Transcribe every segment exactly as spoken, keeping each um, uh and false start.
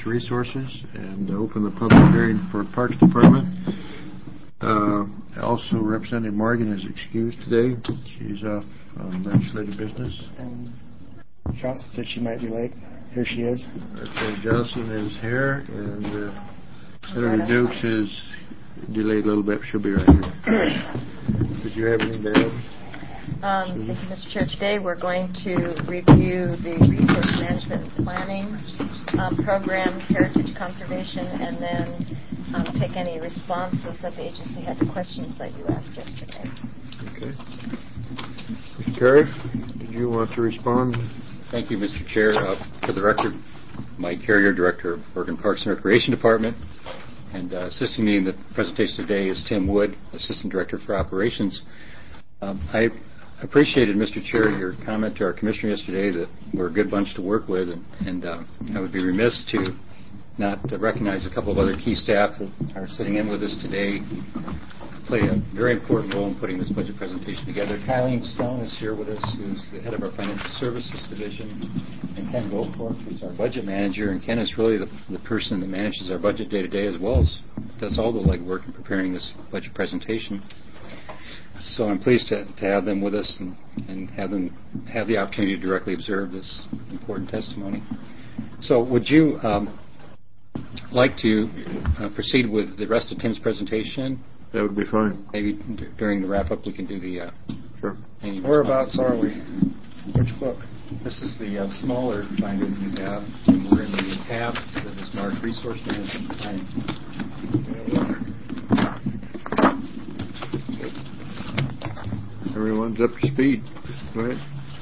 Natural Resources and open the public hearing for Parks Department. Uh, also, Representative Morgan is excused today. She's off on legislative business. And Johnson said she might be late. Here she is. Representative Johnson is here, and uh, Senator Dukes is delayed a little bit. She'll be right here. Did you have anything to add? Um, thank you, Mister Chair. Today we're going to review the resource management and planning um, program, heritage conservation, and then um, take any responses that the agency had to questions that you asked yesterday. Okay. Mister Carey, did you want to respond? Thank you, Mister Chair. Uh, for the record, Mike Carrier, Director of Oregon Parks and Recreation Department, and uh, assisting me in the presentation today is Tim Wood, Assistant Director for Operations. Um, I appreciated, Mister Chair, your comment to our Commissioner yesterday that we're a good bunch to work with, and, and uh, I would be remiss to not uh, recognize a couple of other key staff that are sitting in with us today, play a very important role in putting this budget presentation together. Kylene Stone is here with us, who's the head of our Financial Services Division, and Ken Goldthorpe, who's our budget manager, and Ken is really the, the person that manages our budget day-to-day as well as does all the legwork in preparing this budget presentation. So I'm pleased to, to have them with us and, and have them have the opportunity to directly observe this important testimony. So would you um, like to uh, proceed with the rest of Tim's presentation? That would be fine. Maybe d- during the wrap-up we can do the... Uh, sure. Whereabouts are we? Which book? This is the uh, smaller binder that you have. And we're in the tab that is marked Resource Management Planning. Everyone's up to speed. Go ahead.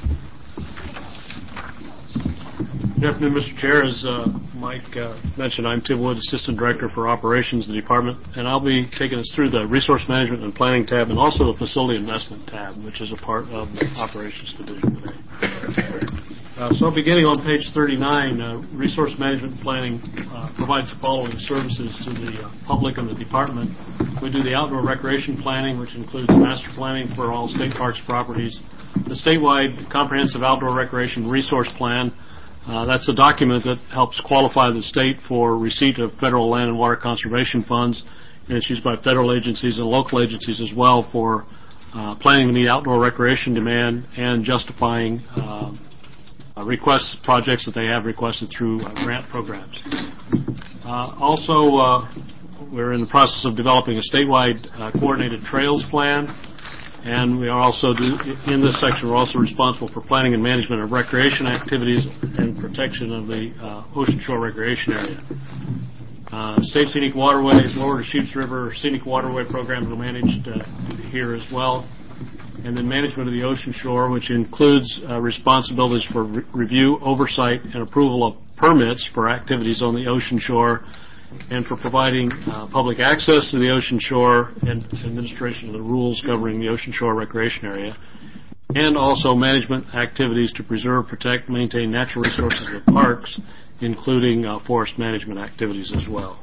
Good afternoon, Mister Chair. As uh, Mike uh, mentioned, I'm Tim Wood, Assistant Director for Operations of the Department, and I'll be taking us through the Resource Management and Planning tab and also the Facility Investment tab, which is a part of the Operations Division today. Uh, so beginning on page thirty-nine, uh, Resource Management and Planning uh, provides the following services to the uh, public and the Department. We do the outdoor recreation planning, which includes master planning for all state parks properties, the statewide comprehensive outdoor recreation resource plan. Uh, that's a document that helps qualify the state for receipt of federal land and water conservation funds, and it's used by federal agencies and local agencies as well for uh, planning to meet outdoor recreation demand and justifying uh, uh, requests, projects that they have requested through uh, grant programs. Uh, also, uh, we're in the process of developing a statewide uh, coordinated trails plan. And we are also, do, in this section, we're also responsible for planning and management of recreation activities and protection of the uh, ocean shore recreation area. Uh, State Scenic Waterways, Lower Deschutes River Scenic Waterway programs are managed uh, here as well. And then management of the ocean shore, which includes uh, responsibilities for re- review, oversight, and approval of permits for activities on the ocean shore, and for providing uh, public access to the ocean shore and administration of the rules governing the ocean shore recreation area, and also management activities to preserve, protect, maintain natural resources of parks, including uh, forest management activities as well.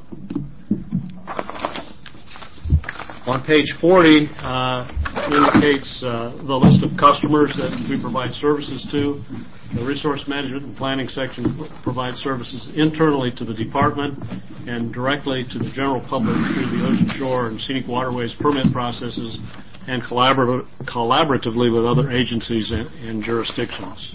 On page forty uh, indicates uh, the list of customers that we provide services to. The Resource Management and Planning section provides services internally to the Department and directly to the general public through the ocean shore and scenic waterways permit processes and collabor- collaboratively with other agencies and, and jurisdictions.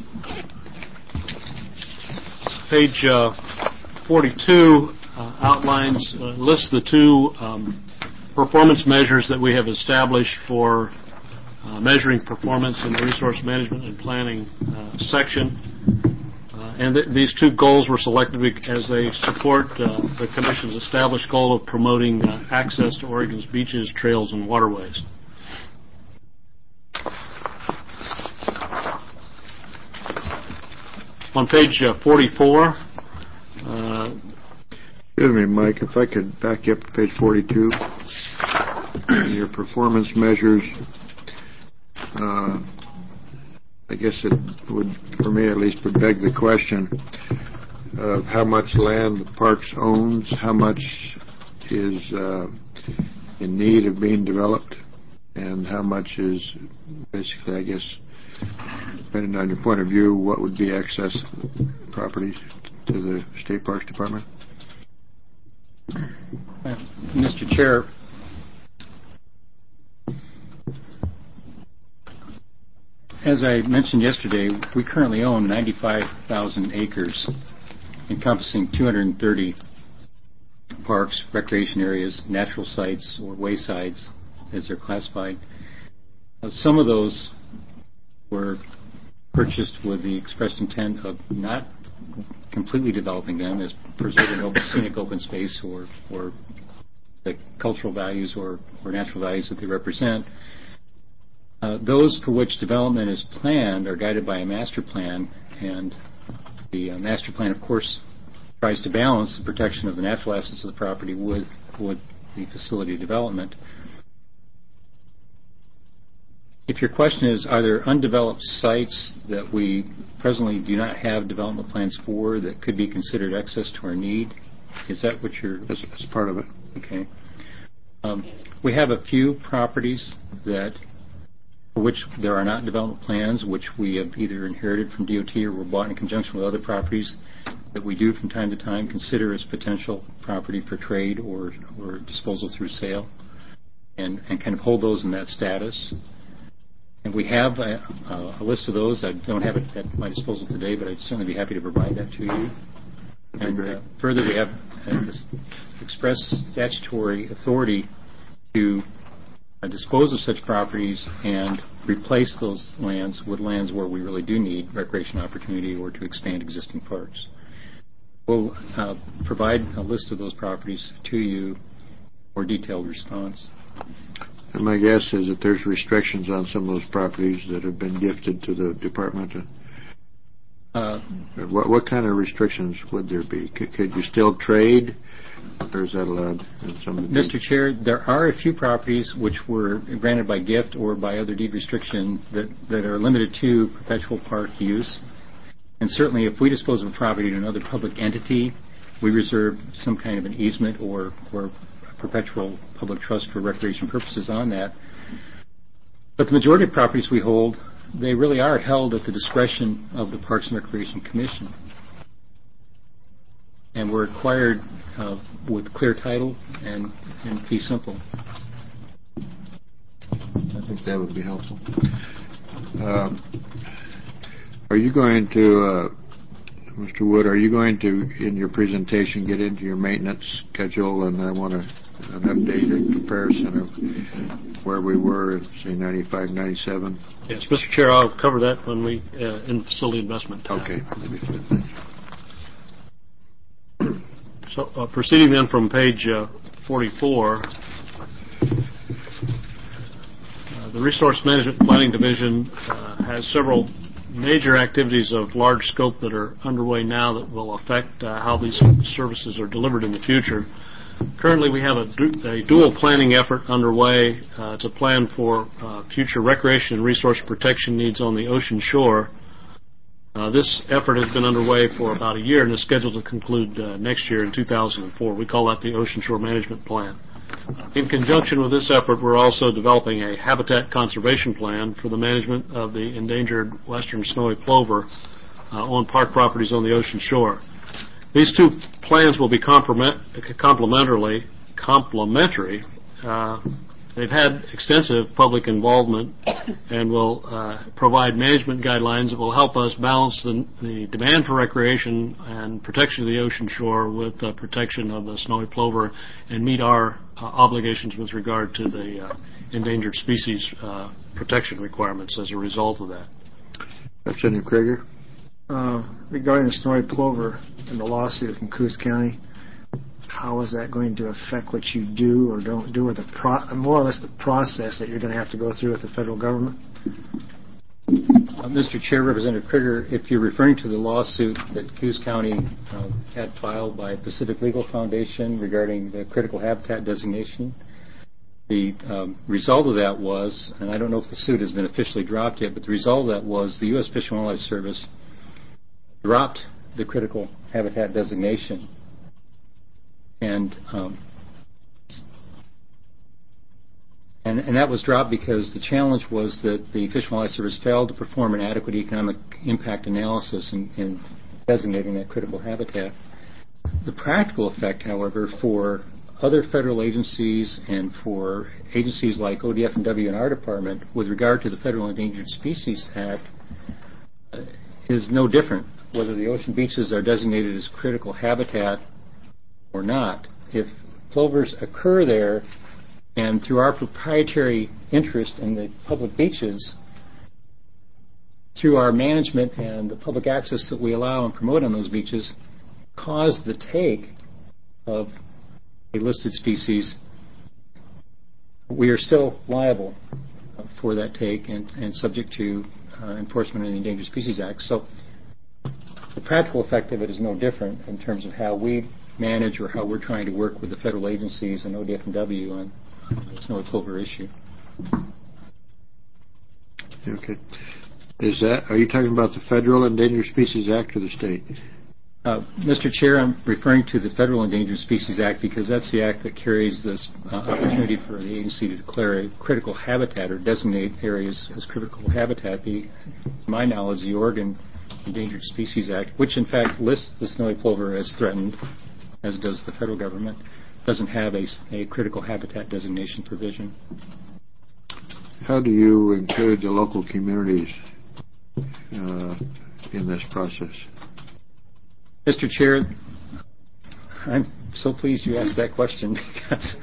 Page uh, forty-two uh, outlines, uh, lists the two um, performance measures that we have established for uh, measuring performance in the Resource Management and Planning uh, section. Uh, and th- these two goals were selected as they support uh, the Commission's established goal of promoting uh, access to Oregon's beaches, trails, and waterways. On page uh, forty-four, uh, excuse me, Mike, if I could back you up to page forty-two. Your performance measures, uh, I guess it would, for me at least, would beg the question of how much land the parks owns, how much is uh, in need of being developed, and how much is basically, I guess, depending on your point of view, what would be excess properties to the State Parks Department? Mister Chair, as I mentioned yesterday, we currently own ninety-five thousand acres encompassing two hundred thirty parks, recreation areas, natural sites, or waysides, as they're classified. Uh, some of those were purchased with the expressed intent of not completely developing them as preserving open, scenic open space or, or the cultural values or, or natural values that they represent. Uh, those for which development is planned are guided by a master plan, and the uh, master plan, of course, tries to balance the protection of the natural assets of the property with, with the facility development. If your question is, are there undeveloped sites that we presently do not have development plans for that could be considered excess to our need? Is that what you're... That's, that's part of it. Okay. Um, we have a few properties that, for which there are not development plans, which we have either inherited from D O T or were bought in conjunction with other properties that we do from time to time consider as potential property for trade or, or disposal through sale, and, and kind of hold those in that status. And we have a, a list of those. I don't have it at my disposal today, but I'd certainly be happy to provide that to you. And uh, further, we have uh, this express statutory authority to uh, dispose of such properties and replace those lands with lands where we really do need recreation opportunity or to expand existing parks. We'll uh, provide a list of those properties to you for detailed response. And my guess is that there's restrictions on some of those properties that have been gifted to the department. Uh, what, what kind of restrictions would there be? Could, could you still trade, or is that allowed in some of the Mister Chair, there are a few properties which were granted by gift or by other deed restriction that, that are limited to perpetual park use. And certainly if we dispose of a property to another public entity, we reserve some kind of an easement or, or perpetual public trust for recreation purposes on that. But the majority of properties we hold, they really are held at the discretion of the Parks and Recreation Commission. And we're acquired uh, with clear title and, and fee simple. I think that would be helpful. Uh, are you going to, uh, Mister Wood, are you going to, in your presentation, get into your maintenance schedule? And I want a, an updated comparison of where we were in, say, ninety-five, ninety-seven. Yes, Mister Chair, I'll cover that when we, uh, in facility investment tab. Okay. So, uh, proceeding then from page uh, forty-four, uh, the Resource Management Planning Division uh, has several major activities of large scope that are underway now that will affect uh, how these services are delivered in the future. Currently, we have a, du- a dual planning effort underway. Uh, it's a plan for uh, future recreation and resource protection needs on the ocean shore. Uh, this effort has been underway for about a year and is scheduled to conclude uh, next year in two thousand four. We call that the Ocean Shore Management Plan. In conjunction with this effort, we're also developing a habitat conservation plan for the management of the endangered western snowy plover uh, on park properties on the ocean shore. These two plans will be complement- complementarily complementary. Uh, they've had extensive public involvement and will uh, provide management guidelines that will help us balance the, the demand for recreation and protection of the ocean shore with uh, protection of the snowy plover and meet our uh, obligations with regard to the uh, endangered species uh, protection requirements as a result of that. Representative Krager? Uh, regarding the snowy plover and the lawsuit in Coos County, how is that going to affect what you do or don't do, or the pro- more or less the process that you're going to have to go through with the federal government? Uh, Mister Chair, Representative Krieger, if you're referring to the lawsuit that Coos County uh, had filed by Pacific Legal Foundation regarding the critical habitat designation, the um, result of that was, and I don't know if the suit has been officially dropped yet, but the result of that was the U S Fish and Wildlife Service dropped the critical habitat designation. And, um, and and that was dropped because the challenge was that the Fish and Wildlife Service failed to perform an adequate economic impact analysis in, in designating that critical habitat. The practical effect, however, for other federal agencies and for agencies like O D F and W and our department with regard to the Federal Endangered Species Act uh, is no different, whether the ocean beaches are designated as critical habitat or not. If plovers occur there, and through our proprietary interest in the public beaches, through our management and the public access that we allow and promote on those beaches, cause the take of a listed species, we are still liable for that take and, and subject to uh, enforcement of the Endangered Species Act. So the practical effect of it is no different in terms of how we manage or how we're trying to work with the federal agencies and O D F and W on the snowy plover issue. Okay. Is that, are you talking about the Federal Endangered Species Act or the state? Uh, Mister Chair, I'm referring to the Federal Endangered Species Act because that's the act that carries this uh, opportunity for the agency to declare a critical habitat or designate areas as critical habitat. The, to my knowledge, the Oregon Endangered Species Act, which in fact lists the snowy plover as threatened, as does the federal government, doesn't have a, a critical habitat designation provision. How do you include the local communities uh, in this process? Mister Chair, I'm so pleased you asked that question because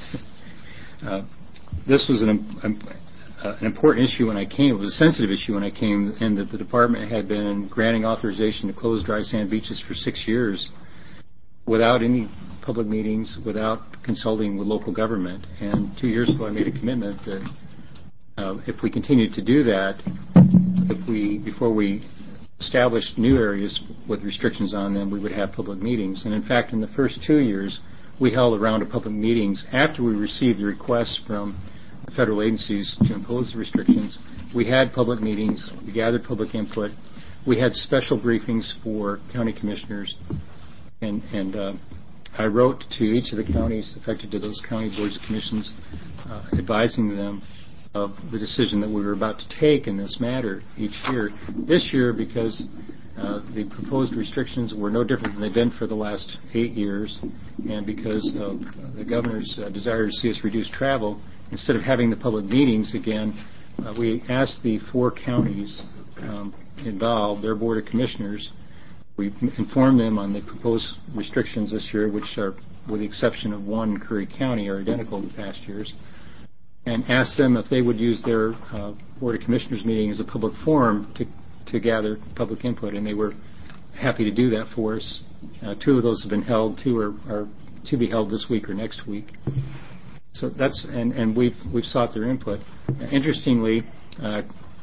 uh, this was an, um, uh, an important issue when I came. It was a sensitive issue when I came, and that the department had been granting authorization to close dry sand beaches for six years without any public meetings, without consulting with local government. And two years ago I made a commitment that uh, if we continued to do that, if we, before we established new areas with restrictions on them, we would have public meetings. And in fact, in the first two years, we held a round of public meetings after we received the requests from the federal agencies to impose the restrictions. We had public meetings, we gathered public input, we had special briefings for county commissioners, and, and uh, I wrote to each of the counties affected, to those county boards of commissions, uh, advising them of the decision that we were about to take in this matter each year. This year, because uh, the proposed restrictions were no different than they've been for the last eight years, and because of the governor's uh, desire to see us reduce travel, instead of having the public meetings again, uh, we asked the four counties um, involved, their board of commissioners, we informed them on the proposed restrictions this year, which are, with the exception of one, Curry County, are identical to past years, and asked them if they would use their uh, Board of Commissioners meeting as a public forum to, to gather public input, and they were happy to do that for us. Uh, two of those have been held, two are, are to be held this week or next week. So that's, and, and we've, we've sought their input. Uh, interestingly, uh,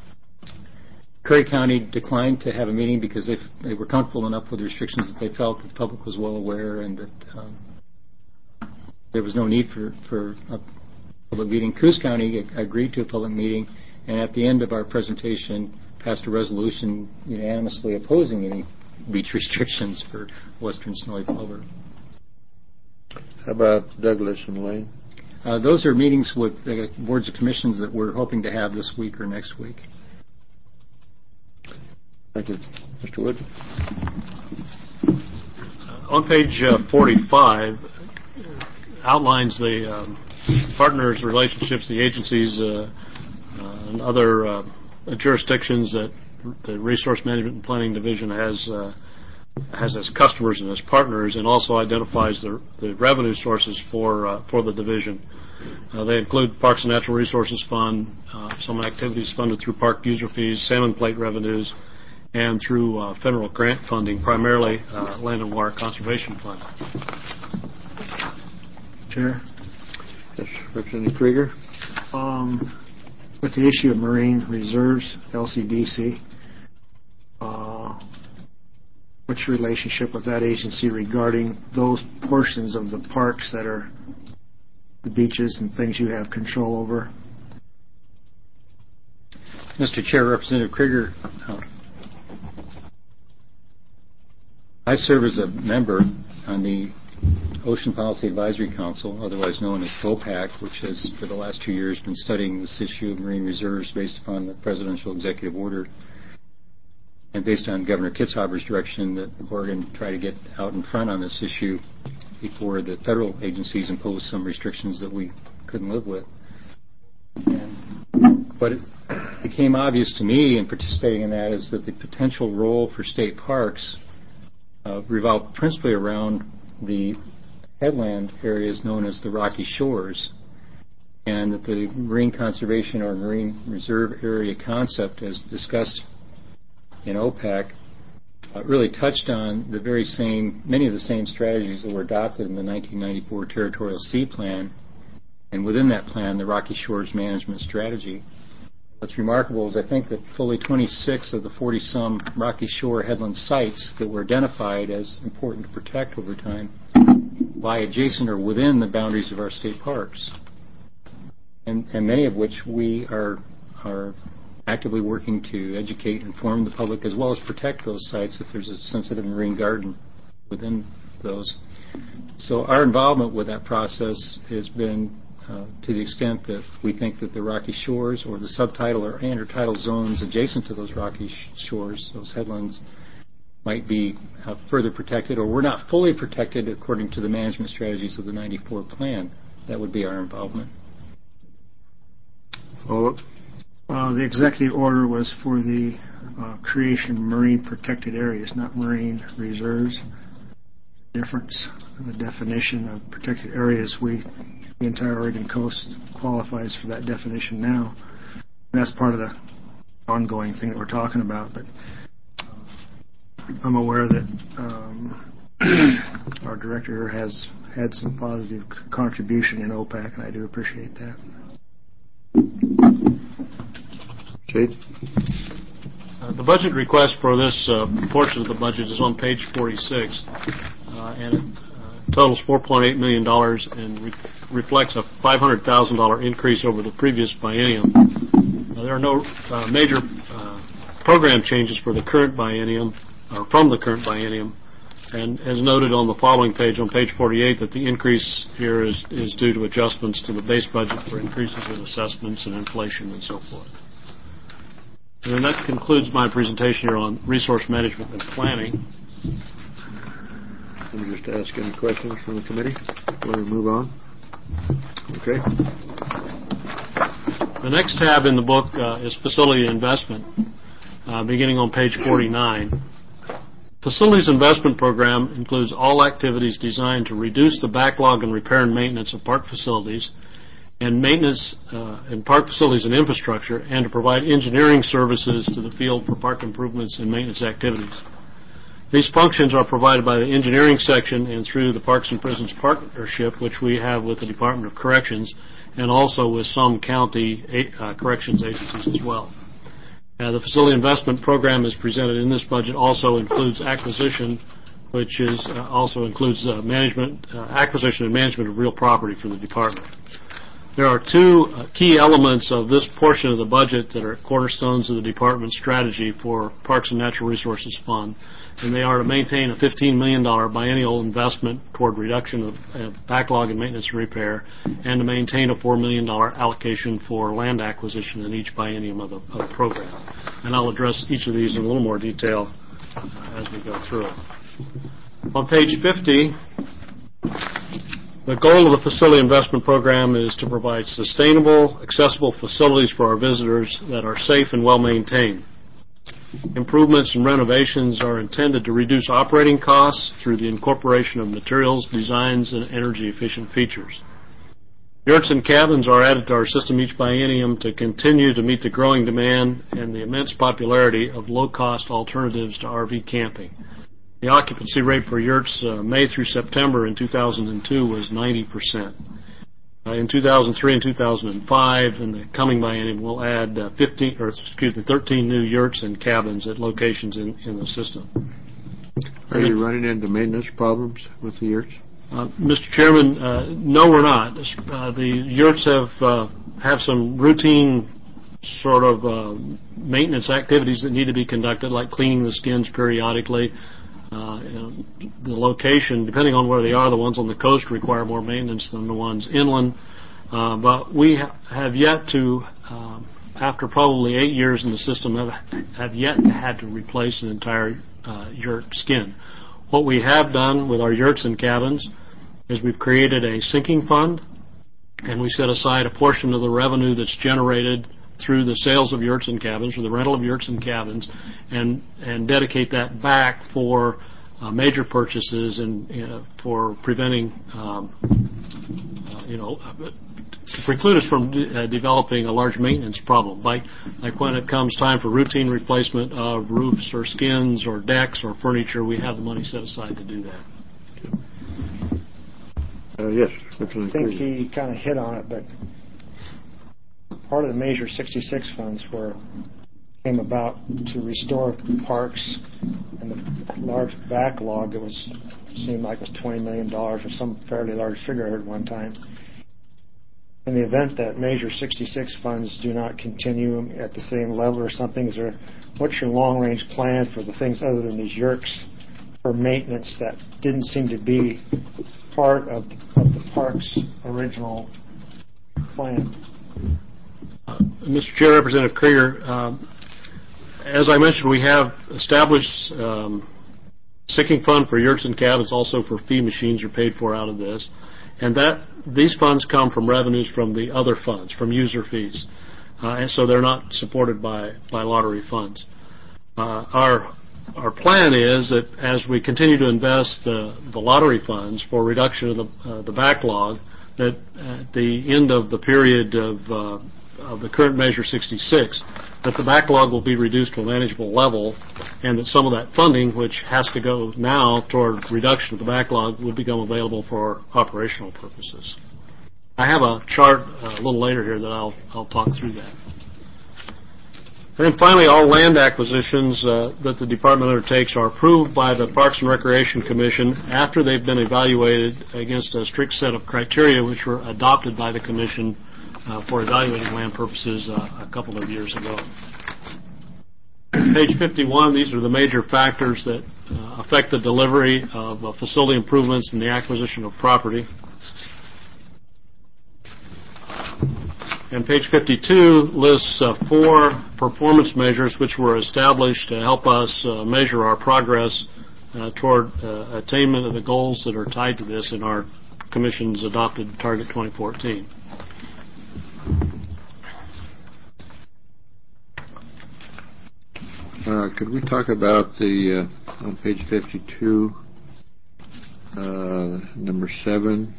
Curry County declined to have a meeting because they, they were comfortable enough with the restrictions that they felt that the public was well aware and that um, there was no need for, for a public meeting. Coos County agreed to a public meeting, and at the end of our presentation passed a resolution unanimously opposing any beach restrictions for western snowy plover. How about Douglas and Lane? Uh, those are meetings with uh, boards of commissions that we're hoping to have this week or next week. Thank you. Mister Wood? Uh, on page uh, forty-five, outlines the um, partners, relationships, the agencies, uh, uh, and other uh, jurisdictions that the Resource Management and Planning Division has uh, has as customers and as partners, and also identifies the, the revenue sources for uh, for the division. Uh, they include Parks and Natural Resources Fund, uh, some activities funded through park user fees, salmon plate revenues, and through uh, federal grant funding, primarily uh, Land and Water Conservation Fund. Chair? Yes, Representative Krieger? Um, with the issue of marine reserves, L C D C, uh, what's your relationship with that agency regarding those portions of the parks that are the beaches and things you have control over? Mister Chair, Representative Krieger, uh, I serve as a member on the Ocean Policy Advisory Council, otherwise known as OPAC, which has for the last two years been studying this issue of marine reserves based upon the presidential executive order and based on Governor Kitzhaber's direction that Oregon try to get out in front on this issue before the federal agencies imposed some restrictions that we couldn't live with. And, but it became obvious to me in participating in that is that the potential role for state parks uh, revolved principally around the headland areas known as the Rocky Shores, and that the marine conservation or marine reserve area concept, as discussed in O PAC, uh, really touched on the very same, many of the same strategies that were adopted in the nineteen ninety-four Territorial Sea Plan, and within that plan, the Rocky Shores Management Strategy. What's remarkable is I think that fully twenty-six of the forty-some Rocky Shore headland sites that were identified as important to protect over time lie adjacent or within the boundaries of our state parks, and, and many of which we are are actively working to educate and inform the public as well as protect those sites if there's a sensitive marine garden within those. So our involvement with that process has been uh, to the extent that we think that the Rocky Shores or the subtidal or intertidal zones adjacent to those Rocky sh- shores, those headlands, might be uh, further protected, or we're not fully protected according to the management strategies of the ninety-four plan. That would be our involvement. Follow-up? Uh, the executive order was for the uh, creation of marine protected areas, not marine reserves. Difference in the definition of protected areas. We, the entire Oregon coast qualifies for that definition now. And that's part of the ongoing thing that we're talking about. But I'm aware that um, our director has had some positive contribution in O PAC, and I do appreciate that. Jade? Uh, the budget request for this uh, portion of the budget is on page forty-six, uh, and it uh, totals four point eight million dollars and re- reflects a five hundred thousand dollars increase over the previous biennium. Uh, there are no uh, major uh, program changes for the current biennium, or from the current biennium, and as noted on the following page, on page forty-eight, that the increase here is, is due to adjustments to the base budget for increases in assessments and inflation and so forth. And then that concludes my presentation here on resource management and planning. Let me just ask any questions from the committee before we move on. Okay. The next tab in the book uh, is facility investment, uh, beginning on page forty-nine. Facilities investment program includes all activities designed to reduce the backlog and repair and maintenance of park facilities and maintenance uh, in park facilities and infrastructure, and to provide engineering services to the field for park improvements and maintenance activities. These functions are provided by the engineering section and through the Parks and Prisons partnership, which we have with the Department of Corrections and also with some county uh, corrections agencies as well. Uh, the facility investment program is presented in this budget also includes acquisition, which is uh, also includes uh, management, uh, acquisition and management of real property for the department. There are two uh, key elements of this portion of the budget that are cornerstones of the department's strategy for Parks and Natural Resources Fund, and they are to maintain a fifteen million dollars biennial investment toward reduction of uh, backlog and maintenance and repair, and to maintain a four million dollars allocation for land acquisition in each biennium of the, of the program. And I'll address each of these in a little more detail uh, as we go through it. On page fifty, the goal of the facility investment program is to provide sustainable, accessible facilities for our visitors that are safe and well maintained. Improvements and renovations are intended to reduce operating costs through the incorporation of materials, designs, and energy-efficient features. Yurts and cabins are added to our system each biennium to continue to meet the growing demand and the immense popularity of low-cost alternatives to R V camping. The occupancy rate for yurts uh, May through September in two thousand two was ninety percent. Uh, in two thousand three and two thousand five, in the coming biennium, we'll add uh, fifteen, or excuse me, thirteen new yurts and cabins at locations in, in the system. Are you running into maintenance problems with the yurts? Uh, Mister Chairman, uh, no, we're not. Uh, the yurts have uh, have some routine sort of uh, maintenance activities that need to be conducted, like cleaning the skins periodically. Uh, you know, the location, depending on where they are, the ones on the coast require more maintenance than the ones inland. Uh, but we ha- have yet to, um, after probably eight years in the system, have, have yet to had to replace an entire uh, yurt skin. what we have done with our yurts and cabins is we've created a sinking fund, and we set aside a portion of the revenue that's generated through the sales of yurts and cabins, or the rental of yurts and cabins, and and dedicate that back for uh, major purchases and uh, for preventing, um, uh, you know, to preclude us from de- uh, developing a large maintenance problem, like like when it comes time for routine replacement of roofs or skins or decks or furniture. We have the money set aside to do that. Uh, yes, I think he kind of hit on it, but part of the Measure sixty-six funds were came about to restore parks and the large backlog. It was seemed like it was twenty million dollars or some fairly large figure I heard one time. In the event that Measure sixty-six funds do not continue at the same level or something, is there, what's your long-range plan for the things other than these yurts for maintenance that didn't seem to be part of, of the park's original plan? Uh, Mister Chair, Representative Krieger, um, as I mentioned, we have established um, sinking fund for yurts and cabins, also for fee machines are paid for out of this, and that these funds come from revenues from the other funds, from user fees, uh, and so they're not supported by, by lottery funds. Uh, our Our plan is that as we continue to invest the, the lottery funds for reduction of the, uh, the backlog, that at the end of the period of, uh, of the current Measure sixty-six, that the backlog will be reduced to a manageable level, and that some of that funding, which has to go now toward reduction of the backlog, would become available for operational purposes. I have a chart uh, a little later here that I'll, I'll talk through that. And then finally, all land acquisitions uh, that the Department undertakes are approved by the Parks and Recreation Commission after they've been evaluated against a strict set of criteria which were adopted by the Commission uh, for evaluating land purposes uh, a couple of years ago. Page fifty-one, these are the major factors that uh, affect the delivery of uh, facility improvements and the acquisition of property. And page fifty-two lists uh, four performance measures which were established to help us uh, measure our progress uh, toward uh, attainment of the goals that are tied to this in our Commission's adopted Target twenty fourteen. Uh, could we talk about the, uh, on page fifty-two, uh, number seven?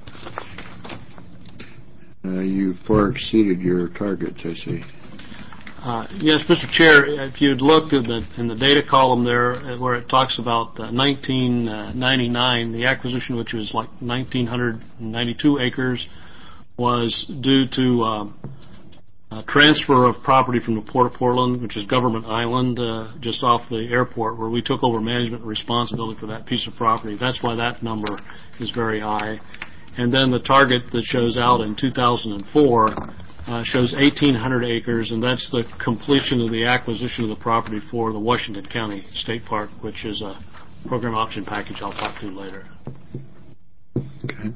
Uh, you far exceeded your targets, I see. Uh, yes, Mister Chair, if you'd look in the, in the data column there where it talks about uh, nineteen ninety-nine, the acquisition, which was like one thousand nine hundred ninety-two acres, was due to um, a transfer of property from the Port of Portland, which is Government Island, uh, just off the airport, where we took over management responsibility for that piece of property. That's why that number is very high. And then the target that shows out in two thousand four uh, shows eighteen hundred acres, and that's the completion of the acquisition of the property for the Washington County State Park, which is a program option package I'll talk to later. Okay.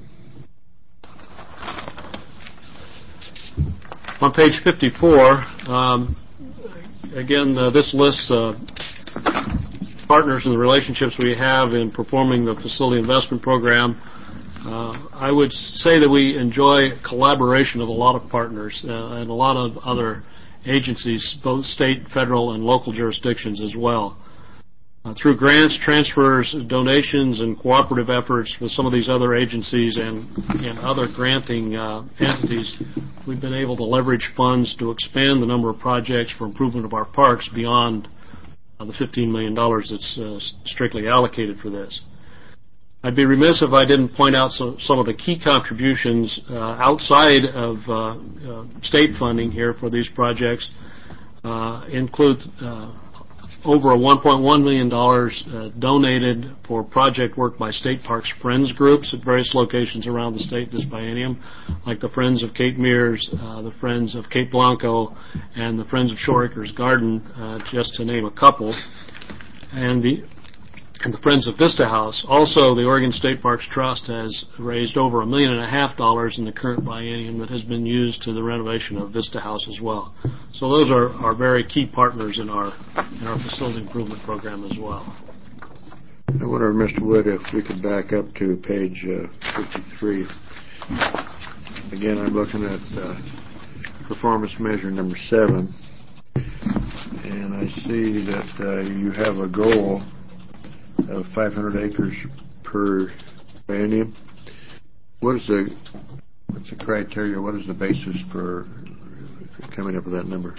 On page fifty-four, um, again, uh, this lists uh, partners and the relationships we have in performing the facility investment program. Uh, I would say that we enjoy collaboration of a lot of partners uh, and a lot of other agencies, both state, federal, and local jurisdictions as well. Uh, through grants, transfers, donations, and cooperative efforts with some of these other agencies and, and other granting uh, entities, we've been able to leverage funds to expand the number of projects for improvement of our parks beyond uh, the fifteen million dollars that's uh, strictly allocated for this. I'd be remiss if I didn't point out some, some of the key contributions uh, outside of uh, uh, state funding here for these projects. Uh, include uh, over one point one million dollars uh, donated for project work by State Parks Friends groups at various locations around the state this biennium, like the Friends of Cape Mears, uh, the Friends of Cape Blanco, and the Friends of Shore Acres Garden, uh, just to name a couple. And the and the Friends of Vista House. Also, the Oregon State Parks Trust has raised over a million and a half dollars in the current biennium that has been used to the renovation of Vista House as well. So those are, are very key partners in our in our facility improvement program as well. I wonder, Mister Wood, if we could back up to page uh, fifty-three. Again, I'm looking at uh, performance measure number seven, and I see that uh, you have a goal of five hundred acres per biennium. What is the what's the criteria? What is the basis for coming up with that number?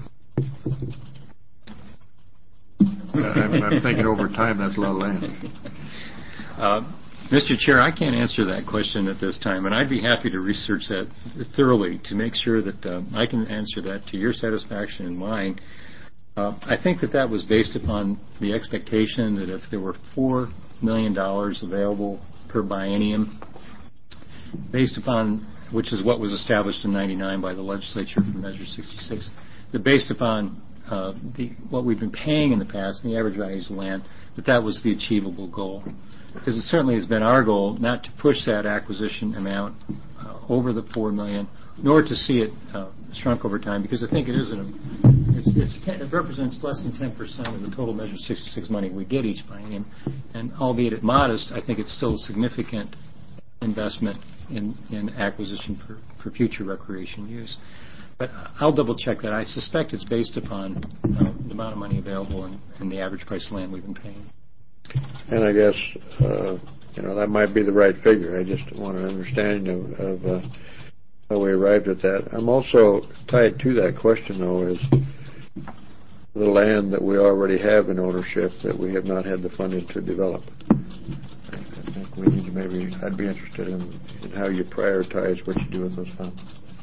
I'm, I'm thinking over time that's a lot of land. Uh, Mister Chair, I can't answer that question at this time, and I'd be happy to research that thoroughly to make sure that uh, I can answer that to your satisfaction and mine. Uh, I think that that was based upon the expectation that if there were four million dollars available per biennium, based upon, which is what was established in ninety-nine by the legislature for Measure sixty-six, that based upon uh, the, what we've been paying in the past and the average values of land, that that was the achievable goal. Because it certainly has been our goal not to push that acquisition amount uh, over the four million dollars, nor to see it uh, shrunk over time, because I think it is an, it's, it's ten, it represents less than ten percent of the total Measure sixty-six money we get each biennium, and albeit it modest, I think it's still a significant investment in, in acquisition for, for future recreation use. But I'll double check that. I suspect it's based upon uh, the amount of money available and, and the average price of land we've been paying. And I guess, uh, you know, that might be the right figure. I just want an understanding of, of uh, how we arrived at that. I'm also tied to that question, though, is the land that we already have in ownership that we have not had the funding to develop. I think we need to maybe, I'd be interested in, in how you prioritize what you do with those funds.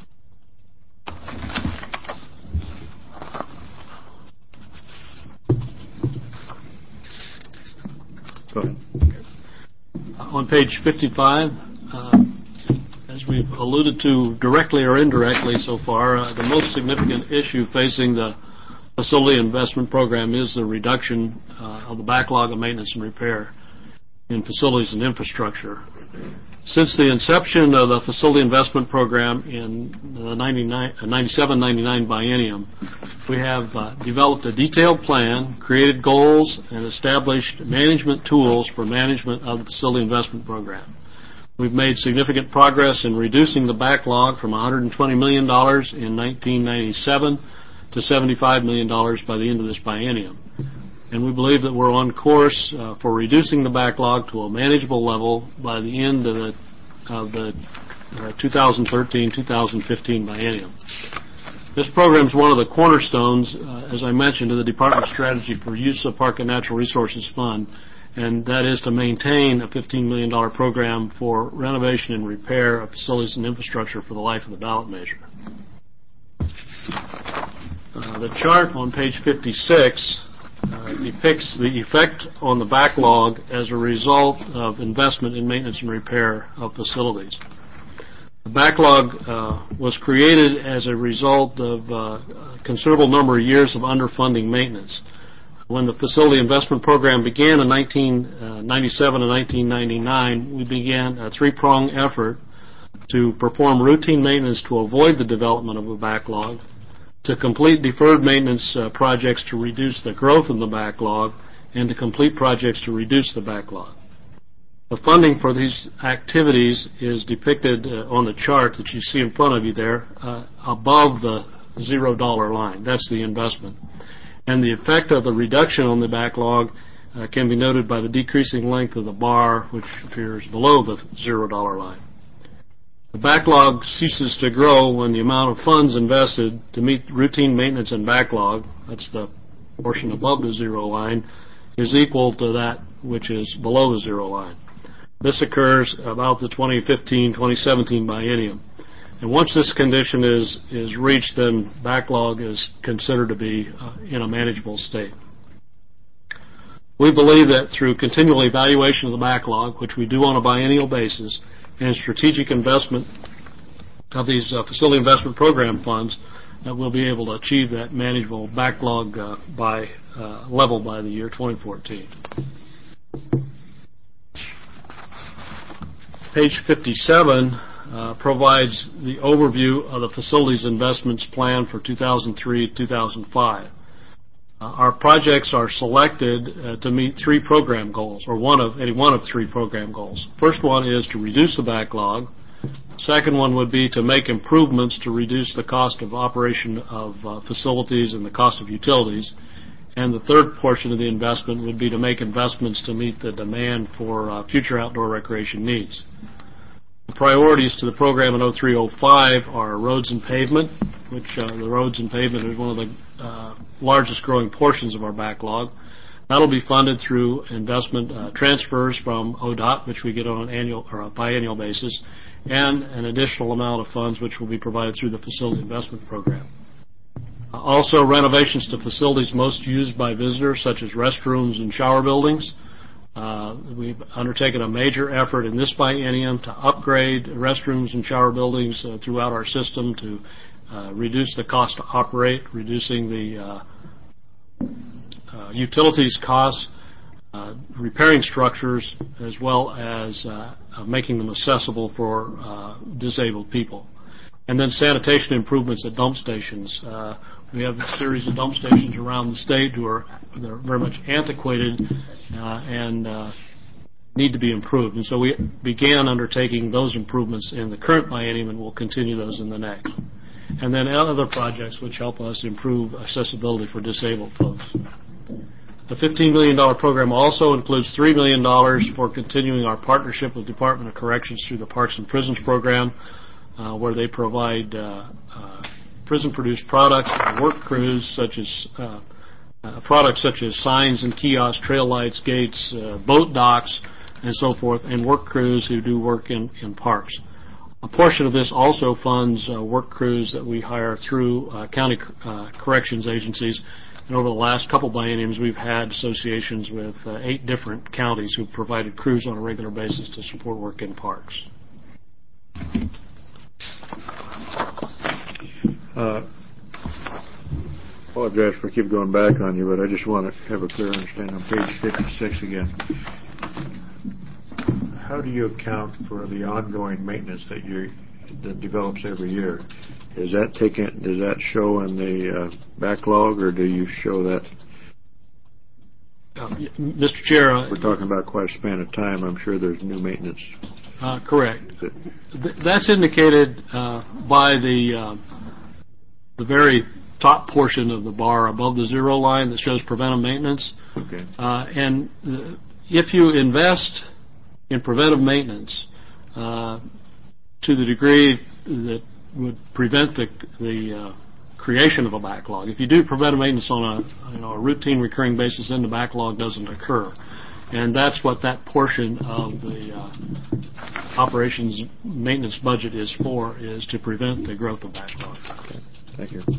Go ahead. On page fifty-five, uh, as we've alluded to directly or indirectly so far, uh, the most significant issue facing the facility investment program is the reduction uh, of the backlog of maintenance and repair in facilities and infrastructure. Since the inception of the facility investment program in the ninety-seven ninety-nine biennium, we have uh, developed a detailed plan, created goals, and established management tools for management of the facility investment program. We've made significant progress in reducing the backlog from one hundred twenty million dollars in nineteen ninety-seven to seventy-five million dollars by the end of this biennium. And we believe that we're on course uh, for reducing the backlog to a manageable level by the end of the, of the uh, twenty thirteen twenty fifteen biennium. This program is one of the cornerstones, uh, as I mentioned, of the Department's strategy for use of Park and Natural Resources Fund, and that is to maintain a fifteen million dollars program for renovation and repair of facilities and infrastructure for the life of the ballot measure. Uh, the chart on page fifty-six Uh, depicts the effect on the backlog as a result of investment in maintenance and repair of facilities. The backlog uh, was created as a result of uh, a considerable number of years of underfunding maintenance. When the facility investment program began in nineteen ninety-seven and nineteen ninety-nine, we began a three-pronged effort to perform routine maintenance to avoid the development of a backlog, to complete deferred maintenance uh, projects to reduce the growth of the backlog, and to complete projects to reduce the backlog. The funding for these activities is depicted uh, on the chart that you see in front of you there, uh, above the zero dollar line. That's the investment. And the effect of the reduction on the backlog uh, can be noted by the decreasing length of the bar, which appears below the zero dollar line. The backlog ceases to grow when the amount of funds invested to meet routine maintenance and backlog, that's the portion above the zero line, is equal to that which is below the zero line. This occurs about the twenty fifteen twenty seventeen biennium. And once this condition is, is reached, then backlog is considered to be uh, in a manageable state. We believe that through continual evaluation of the backlog, which we do on a biennial basis, and strategic investment of these uh, facility investment program funds, that we'll be able to achieve that manageable backlog uh, by uh, level by the year twenty fourteen. Page fifty-seven uh, provides the overview of the facilities investments plan for two thousand three to two thousand five. Uh, our projects are selected uh, to meet three program goals, or one of any one of three program goals. First one is to reduce the backlog. Second one would be to make improvements to reduce the cost of operation of uh, facilities and the cost of utilities. And the third portion of the investment would be to make investments to meet the demand for uh, future outdoor recreation needs. The priorities to the program in oh three oh five are roads and pavement, which uh, the roads and pavement is one of the uh, largest growing portions of our backlog. That'll be funded through investment uh, transfers from O D O T, which we get on an annual or a biannual basis, and an additional amount of funds which will be provided through the facility investment program. Uh, also, renovations to facilities most used by visitors, such as restrooms and shower buildings. Uh, we've undertaken a major effort in this biennium to upgrade restrooms and shower buildings uh, throughout our system to uh, reduce the cost to operate, reducing the uh, uh, utilities costs, uh, repairing structures, as well as uh, uh, making them accessible for uh, disabled people. And then sanitation improvements at dump stations. Uh, we have a series of dump stations around the state who are they're very much antiquated uh, and uh, need to be improved. And so we began undertaking those improvements in the current biennium, and we'll continue those in the next. And then other projects which help us improve accessibility for disabled folks. The fifteen million dollars program also includes three million dollars for continuing our partnership with Department of Corrections through the Parks and Prisons program, uh, where they provide uh, uh, prison-produced products and work crews such as uh, uh, products such as signs and kiosks, trail lights, gates, uh, boat docks, and so forth, and work crews who do work in, in parks. A portion of this also funds uh, work crews that we hire through uh, county uh, corrections agencies. And over the last couple bienniums, we've had associations with uh, eight different counties who've provided crews on a regular basis to support work in parks. Uh, apologize for keep going back on you, but I just want to have a clear understanding on page fifty-six again. How do you account for the ongoing maintenance that you that develops every year? Is that taken? Does that show in the uh, backlog, or do you show that? Uh, Mister Chair, uh, we're talking about quite a span of time. I'm sure there's new maintenance. Uh, correct. Th- that's indicated uh, by the uh, the very top portion of the bar above the zero line that shows preventive maintenance. Okay. Uh, and uh, if you invest in preventive maintenance uh, to the degree that would prevent the, the uh, creation of a backlog. If you do preventive maintenance on a, you know, a routine recurring basis, then the backlog doesn't occur. And that's what that portion of the uh, operations maintenance budget is for, is to prevent the growth of backlog. Okay. Thank you.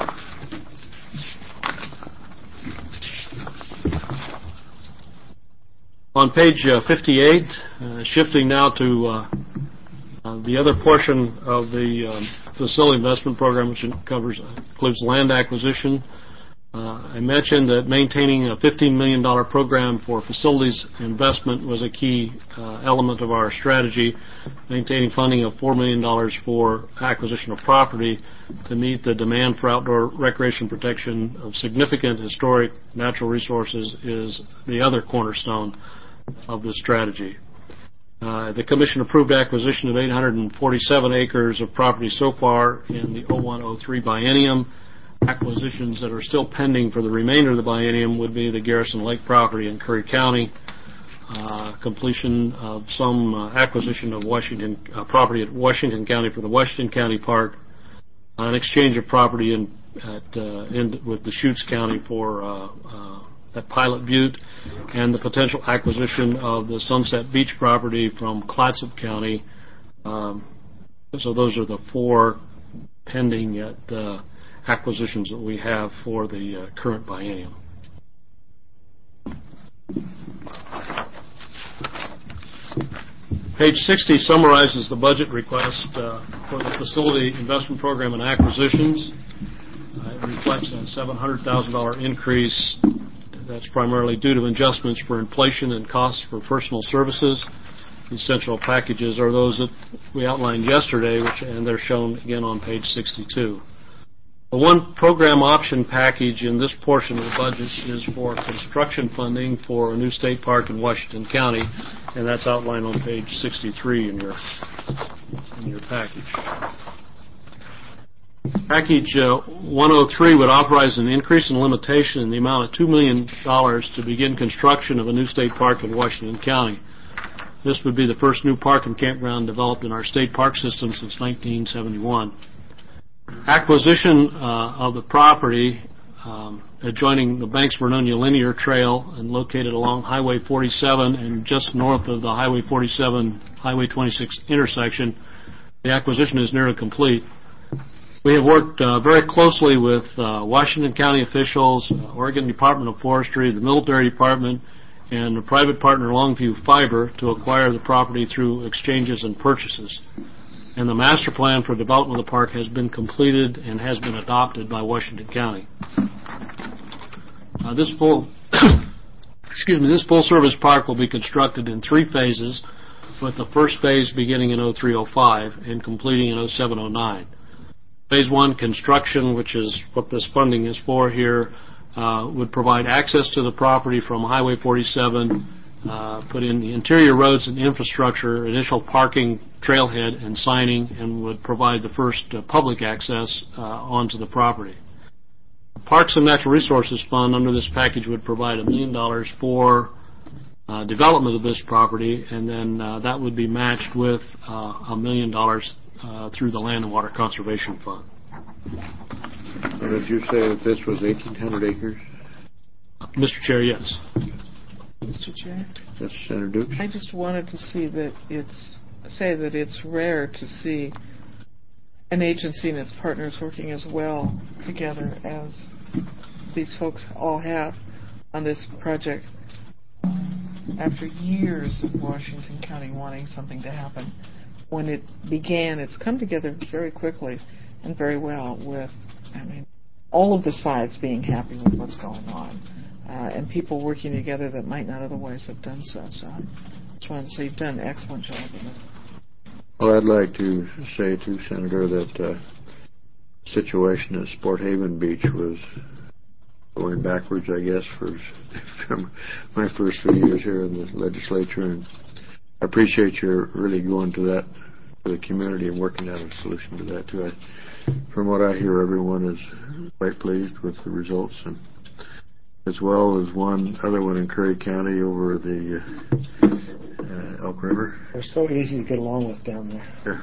On page uh, fifty-eight, uh, shifting now to uh, uh, the other portion of the um, facility investment program, which covers uh, includes land acquisition. Uh, I mentioned that maintaining a fifteen million dollars program for facilities investment was a key uh, element of our strategy, maintaining funding of four million dollars for acquisition of property to meet the demand for outdoor recreation protection of significant historic natural resources is the other cornerstone of the strategy. Uh, the Commission approved acquisition of eight hundred forty-seven acres of property so far in the oh one oh three biennium. Acquisitions that are still pending for the remainder of the biennium would be the Garrison Lake property in Curry County, uh, completion of some uh, acquisition of Washington uh, property at Washington County for the Washington County Park, uh, an exchange of property in, at, uh, in, with Deschutes County for uh, uh, at Pilot Butte, and the potential acquisition of the Sunset Beach property from Clatsop County. Um, so those are the four pending yet uh, acquisitions that we have for the uh, current biennium. Page sixty summarizes the budget request uh, for the facility investment program and acquisitions. Uh, it reflects a seven hundred thousand dollars increase. That's primarily due to adjustments for inflation and costs for personal services. Essential packages are those that we outlined yesterday, which and they're shown again on page sixty-two. The one program option package in this portion of the budget is for construction funding for a new state park in Washington County, and that's outlined on page sixty-three in your in your package. Package uh, one oh three would authorize an increase in limitation in the amount of two million dollars to begin construction of a new state park in Washington County. This would be the first new park and campground developed in our state park system since nineteen seventy-one. Acquisition uh, of the property um, adjoining the Banks-Vernonia Linear Trail and located along Highway forty-seven and just north of the Highway forty-seven, Highway twenty-six intersection, the acquisition is nearly complete. We have worked uh, very closely with uh, Washington County officials, uh, Oregon Department of Forestry, the Military Department, and the private partner Longview Fiber to acquire the property through exchanges and purchases. And the master plan for development of the park has been completed and has been adopted by Washington County. Uh, this full, excuse me, this full-service park will be constructed in three phases, with the first phase beginning in oh three oh five and completing in oh seven oh nine. Phase one construction, which is what this funding is for here, uh, would provide access to the property from Highway forty-seven, uh, put in the interior roads and infrastructure, initial parking, trailhead, and signing, and would provide the first uh, public access uh, onto the property. The Parks and Natural Resources Fund under this package would provide a million dollars for uh, development of this property, and then uh, that would be matched with uh, a million dollars uh, through the Land and Water Conservation Fund. And did you say that this was eighteen hundred acres? Mister Chair, yes. Mister Chair, That's Senator Dukes. I just wanted to see that it's say that it's rare to see an agency and its partners working as well together as these folks all have on this project. After years of Washington County wanting something to happen, when it began, it's come together very quickly and very well with, I mean, all of the sides being happy with what's going on, uh, and people working together that might not otherwise have done so. So I just wanted to say you've done an excellent job of it. Well, I'd like to say to Senator that uh, the situation at Sport Haven Beach was going backwards, I guess, for from my first few years here in the legislature, and I appreciate your really going to that, to the community and working out a solution to that too. I, from what I hear, everyone is quite pleased with the results, and as well as one other one in Curry County over the uh, Elk River. They're so easy to get along with down there.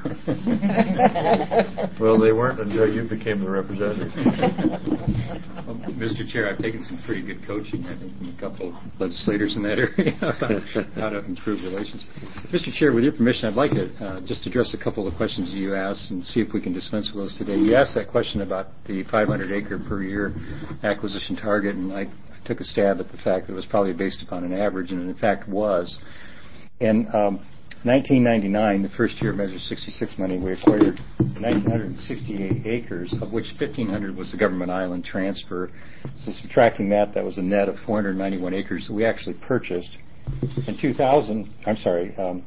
Well, they weren't until you became the representative. Well, Mister Chair, I've taken some pretty good coaching, I think, from a couple of legislators in that area about how to improve relations. Mister Chair, with your permission, I'd like to uh, just address a couple of questions you asked and see if we can dispense with those today. You asked that question about the five hundred acre per year acquisition target, and I took a stab at the fact that it was probably based upon an average, and in fact was. In um, nineteen ninety-nine, the first year of Measure sixty-six money, we acquired one thousand nine hundred sixty-eight acres, of which fifteen hundred was the government island transfer. So subtracting that, that was a net of four hundred ninety-one acres that we actually purchased. In two thousand, I'm sorry, um,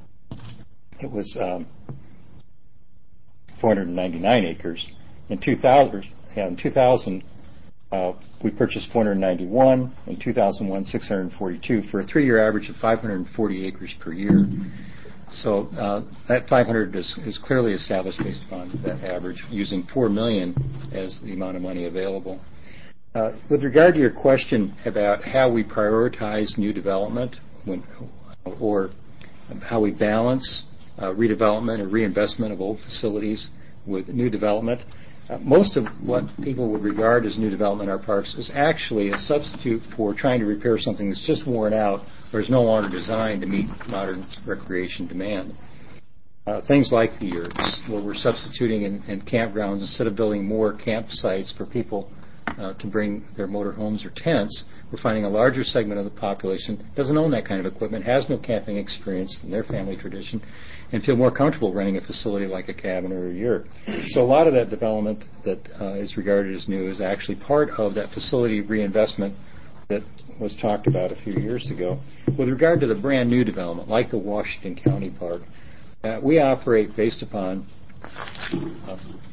it was um, four hundred ninety-nine acres. In two thousand, yeah, in two thousand, Uh, we purchased four hundred ninety-one, in two thousand one, six hundred forty-two, for a three-year average of five hundred forty acres per year. So uh, that five hundred is, is clearly established based upon that average, using four million dollars as the amount of money available. Uh, with regard to your question about how we prioritize new development when, or how we balance uh, redevelopment or reinvestment of old facilities with new development, Uh, most of what people would regard as new development in our parks is actually a substitute for trying to repair something that's just worn out or is no longer designed to meet modern recreation demand. Uh, things like the yurts, where we're substituting in, in campgrounds instead of building more campsites for people uh, to bring their motorhomes or tents. We're finding a larger segment of the population doesn't own that kind of equipment, has no camping experience in their family tradition, and feel more comfortable renting a facility like a cabin or a yurt. So a lot of that development that uh, is regarded as new is actually part of that facility reinvestment that was talked about a few years ago. With regard to the brand new development, like the Washington County Park, uh, we operate based upon uh,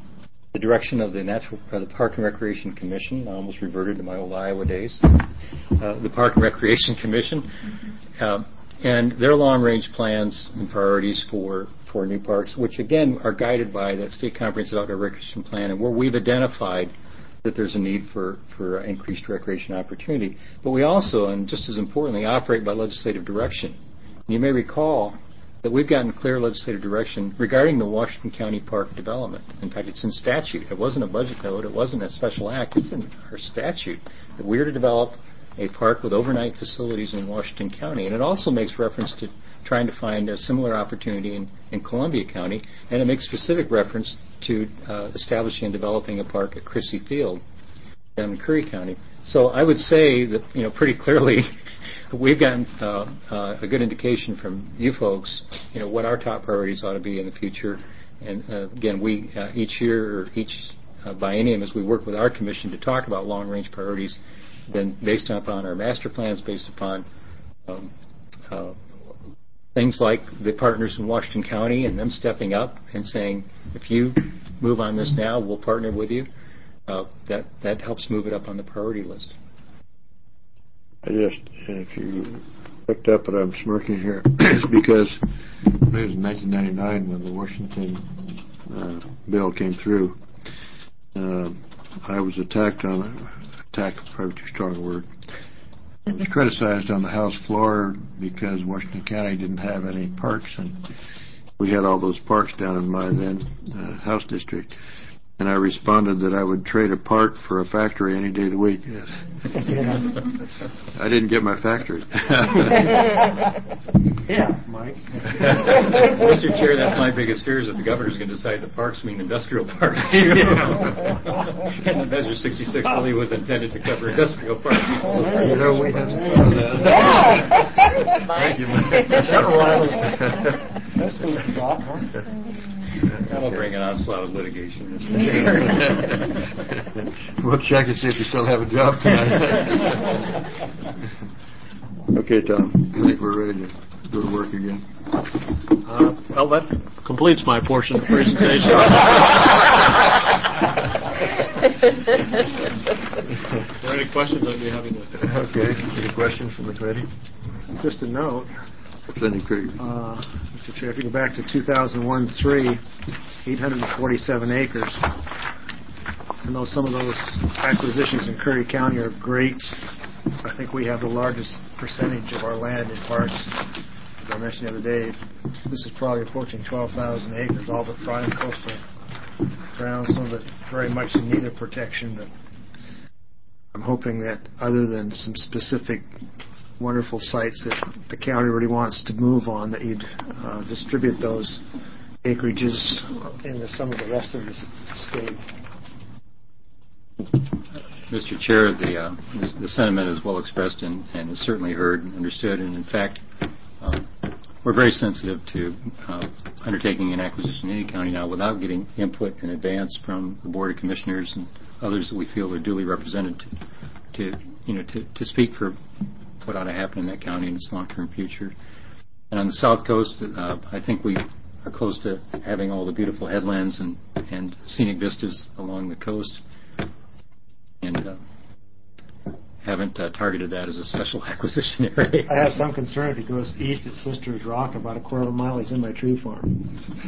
the direction of the Natural, uh, the Park and Recreation Commission. I almost reverted to my old Iowa days. Uh, the Park and Recreation Commission, uh, and their long-range plans and priorities for, for new parks, which again are guided by that State Comprehensive Outdoor Recreation Plan, and where we've identified that there's a need for, for increased recreation opportunity. But we also, and just as importantly, operate by legislative direction. You may recall that we've gotten clear legislative direction regarding the Washington County Park development. In fact, it's in statute. It wasn't a budget code. It wasn't a special act. It's in our statute that we're to develop a park with overnight facilities in Washington County. And it also makes reference to trying to find a similar opportunity in, in Columbia County, and it makes specific reference to uh, establishing and developing a park at Crissy Field down in Curry County. So I would say that, you know, pretty clearly we've gotten uh, uh, a good indication from you folks, you know, what our top priorities ought to be in the future. And uh, again, we uh, each year or each uh, biennium, as we work with our commission to talk about long-range priorities, then based upon our master plans, based upon um, uh, things like the partners in Washington County and them stepping up and saying, if you move on this now, we'll partner with you. Uh, that that helps move it up on the priority list. I just, if you looked up and I'm smirking here, it's because it was in nineteen ninety-nine when the Washington uh, bill came through. Uh, I was attacked on, attack is probably too strong a word. I was criticized on the House floor because Washington County didn't have any parks, and we had all those parks down in my then uh, House district. And I responded that I would trade a park for a factory any day of the week. I didn't get my factory. Yeah, Mike. Mister Chair, that's my biggest fear is that the governor's going to decide that parks mean industrial parks. And the Measure sixty-six really was intended to cover industrial parks. You know, we have some of that. Yeah. Thank you, That's what we thought, huh? That'll bring an onslaught of litigation. We'll check and see if you still have a job tonight. Okay, Tom. I think we're ready to go to work again. Uh, well, that completes my portion of the presentation. If there are any questions, I'd be happy to. Okay. Any questions from the committee? Just a note. Cindy Krieger. Uh, Mister Chair, if you go back to two thousand one three, eight hundred forty-seven acres. And though some of those acquisitions in Curry County are great, I think we have the largest percentage of our land in parks. As I mentioned the other day, this is probably approaching twelve thousand acres, all but prime coastal ground, some of it very much in need of protection. But I'm hoping that other than some specific wonderful sites that the county really wants to move on, that you'd uh, distribute those acreages into some of the rest of the state. Mister Chair, the, uh, the, the sentiment is well expressed and, and is certainly heard and understood. And in fact, uh, we're very sensitive to uh, undertaking an acquisition in any county now without getting input in advance from the Board of Commissioners and others that we feel are duly represented to, to you know, to, to speak for what ought to happen in that county in its long-term future. And on the south coast, uh, I think we are close to having all the beautiful headlands and, and scenic vistas along the coast, and uh, haven't uh, targeted that as a special acquisition area. I have some concern if he goes east at Sisters Rock, about a quarter of a mile, he's in my tree farm.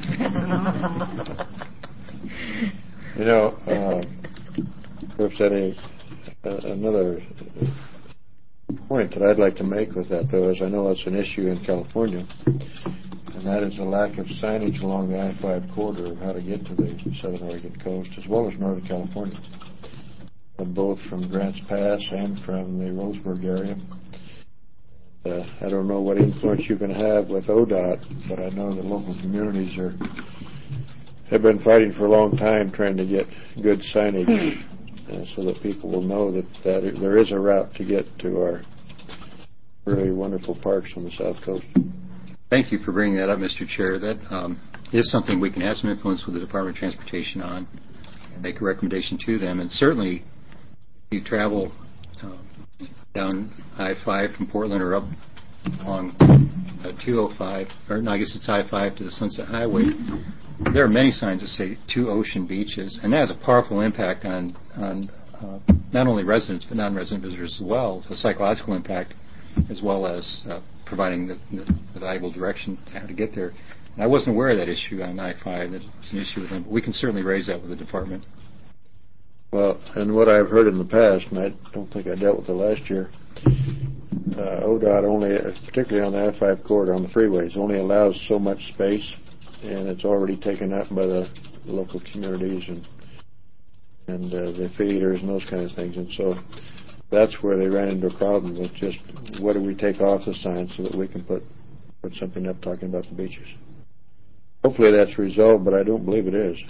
You know, uh, if any, uh, another point that I'd like to make with that, though, is I know it's an issue in California, and that is the lack of signage along the I five corridor of how to get to the southern Oregon coast, as well as northern California, and both from Grants Pass and from the Roseburg area. Uh, I don't know what influence you can have with O D O T, but I know the local communities are have been fighting for a long time trying to get good signage. Uh, so that people will know that, that there is a route to get to our really wonderful parks on the south coast. Thank you for bringing that up, Mister Chair. That um, is something we can have some influence with the Department of Transportation on and make a recommendation to them. And certainly, if you travel uh, down I five from Portland or up along uh, two oh five, or no, I guess it's I five to the Sunset Highway. There are many signs that say two ocean beaches, and that has a powerful impact on on uh, not only residents but non-resident visitors as well. The psychological impact, as well as uh, providing the, the, the valuable direction to how to get there. And I wasn't aware of that issue on I five. That was an issue with them, but we can certainly raise that with the department. Well, and what I've heard in the past, and I don't think I dealt with it last year, uh, O D O T only, particularly on the I five corridor on the freeways, only allows so much space, and it's already taken up by the, the local communities and and uh, the theaters and those kind of things. And so that's where they ran into a problem with just what do we take off the sign so that we can put put something up talking about the beaches. Hopefully that's resolved, but I don't believe it is.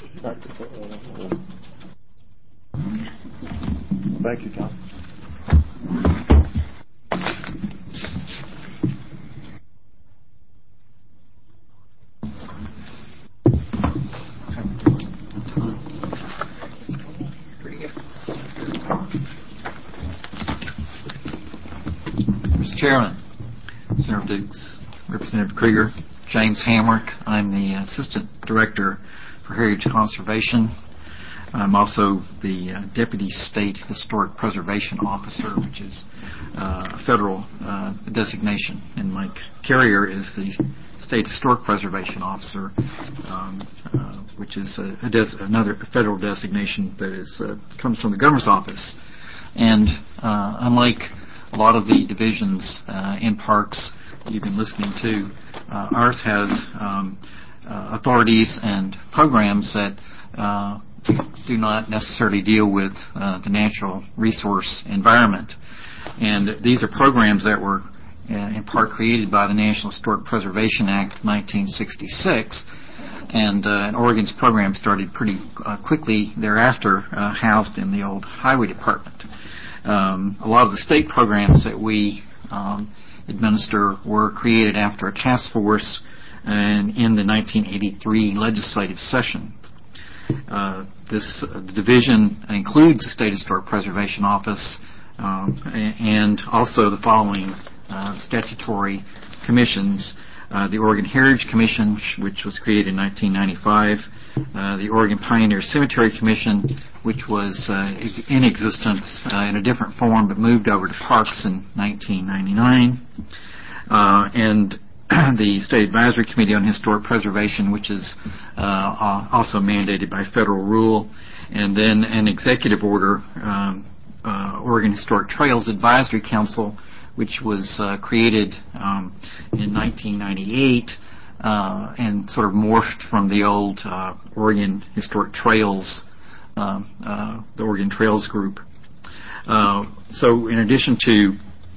Thank you, Tom. Mister Chairman, Senator Dukes, Representative Krieger, James Hamrick. I'm the Assistant Director for Heritage Conservation. I'm also the uh, Deputy State Historic Preservation Officer, which is uh, a federal uh, designation, and Mike Carrier is the State Historic Preservation Officer, um, uh, which is a, a des- another federal designation that is uh, comes from the Governor's Office. And uh, unlike a lot of the divisions uh, in parks that you've been listening to, uh, ours has um, uh, authorities and programs that uh, do not necessarily deal with uh, the natural resource environment. And these are programs that were uh, in part created by the National Historic Preservation Act nineteen sixty-six, and, uh, and Oregon's program started pretty uh, quickly thereafter, uh, housed in the old Highway Department. Um, a lot of the state programs that we um, administer were created after a task force and in the nineteen eighty-three legislative session. Uh, this uh, the division includes the State Historic Preservation Office um, and also the following uh, statutory commissions: uh, the Oregon Heritage Commission, which was created in nineteen ninety-five, uh, the Oregon Pioneer Cemetery Commission, which was uh, in existence uh, in a different form but moved over to Parks in nineteen ninety-nine, uh, and the State Advisory Committee on Historic Preservation, which is uh, also mandated by federal rule, and then an executive order, um, uh, Oregon Historic Trails Advisory Council, which was uh, created um, in nineteen ninety-eight uh, and sort of morphed from the old uh, Oregon Historic Trails, uh, uh, the Oregon Trails Group. Uh, so in addition to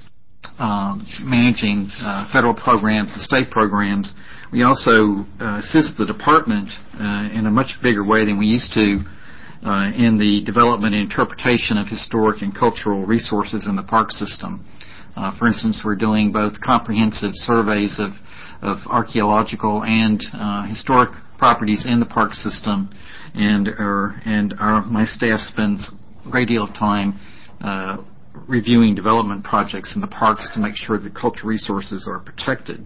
Um, managing uh, federal programs, the state programs, we also uh, assist the department uh, in a much bigger way than we used to uh, in the development and interpretation of historic and cultural resources in the park system. Uh, for instance, we're doing both comprehensive surveys of, of archaeological and uh, historic properties in the park system, and our, and our, my staff spends a great deal of time uh, reviewing development projects in the parks to make sure that cultural resources are protected.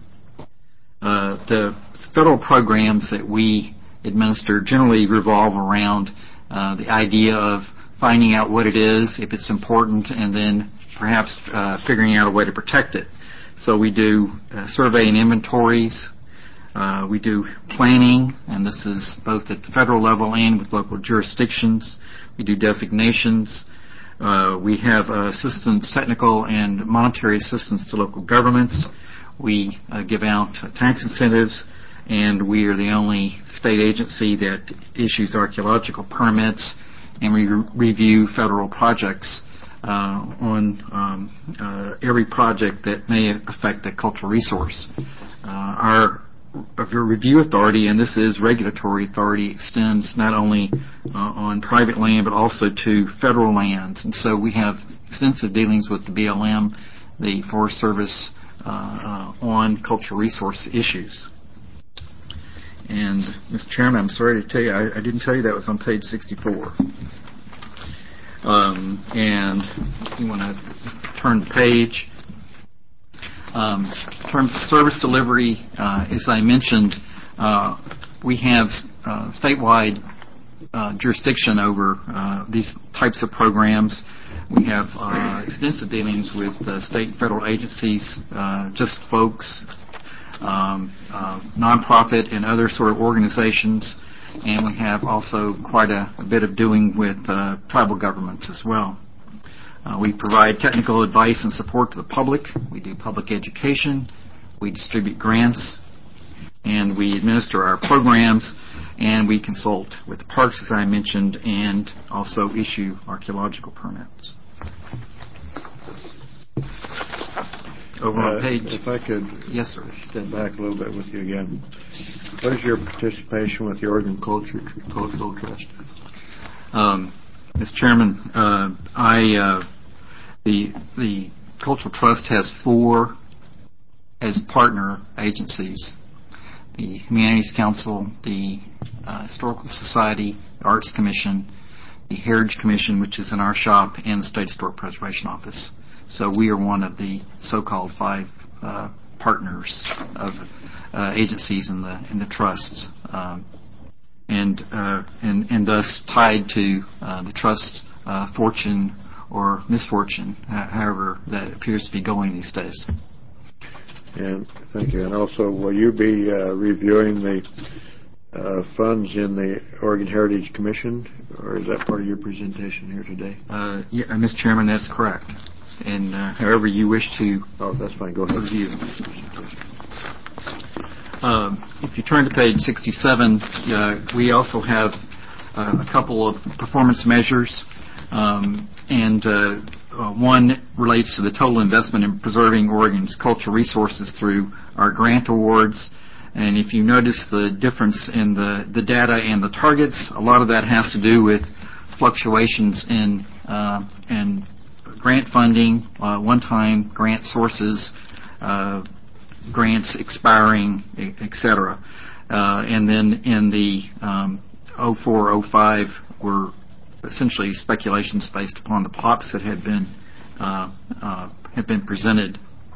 Uh, the federal programs that we administer generally revolve around uh, the idea of finding out what it is, if it's important, and then perhaps uh, figuring out a way to protect it. So we do uh, survey and inventories. Uh, we do planning, and this is both at the federal level and with local jurisdictions. We do designations. Uh, we have uh, assistance, technical and monetary assistance to local governments. We uh, give out uh, tax incentives, and we are the only state agency that issues archaeological permits, and we re- review federal projects uh, on um, uh, every project that may affect a cultural resource. Uh, our Of your review authority, and this is regulatory authority, extends not only uh, on private land but also to federal lands. And so we have extensive dealings with the B L M, the Forest Service, uh, uh, on cultural resource issues. And, Mister Chairman, I'm sorry to tell you, I, I didn't tell you that was on page sixty-four. Um, and if you want to turn the page, Um, in terms of service delivery, uh, as I mentioned, uh, we have uh, statewide uh, jurisdiction over uh, these types of programs. We have uh, extensive dealings with uh, state and federal agencies, uh, just folks, um, uh, nonprofit and other sort of organizations, and we have also quite a, a bit of doing with uh, tribal governments as well. Uh, we provide technical advice and support to the public. We do public education. We distribute grants, and we administer our programs, and we consult with the parks, as I mentioned, and also issue archaeological permits. Over on Uh, page... If I could Yes, sir. step back a little bit with you again. What is your participation with the Oregon Culture, Cultural Trust? Um, Mister Chairman, uh, I uh, the the Cultural Trust has four as partner agencies: the Humanities Council, the uh, Historical Society, the Arts Commission, the Heritage Commission, which is in our shop, and the State Historic Preservation Office. So we are one of the so-called five uh, partners of uh, agencies in the in the trusts. Um, And, uh, and and thus tied to uh, the trust's uh, fortune or misfortune, however that appears to be going these days. And thank you. And also, will you be uh, reviewing the uh, funds in the Oregon Heritage Commission, or is that part of your presentation here today? Uh, yeah, Mister Chairman, that's correct. And uh, however you wish to Oh, that's fine. Go ahead. review. Um, if you turn to page sixty-seven, uh, we also have uh, a couple of performance measures, um, and uh, uh, one relates to the total investment in preserving Oregon's cultural resources through our grant awards. And if you notice the difference in the, the data and the targets, a lot of that has to do with fluctuations in, uh, in grant funding, uh, one-time grant sources, uh, grants expiring, et cetera. Uh, and then in the um, oh four oh five were essentially speculations based upon the plots that had been uh, uh, had been presented.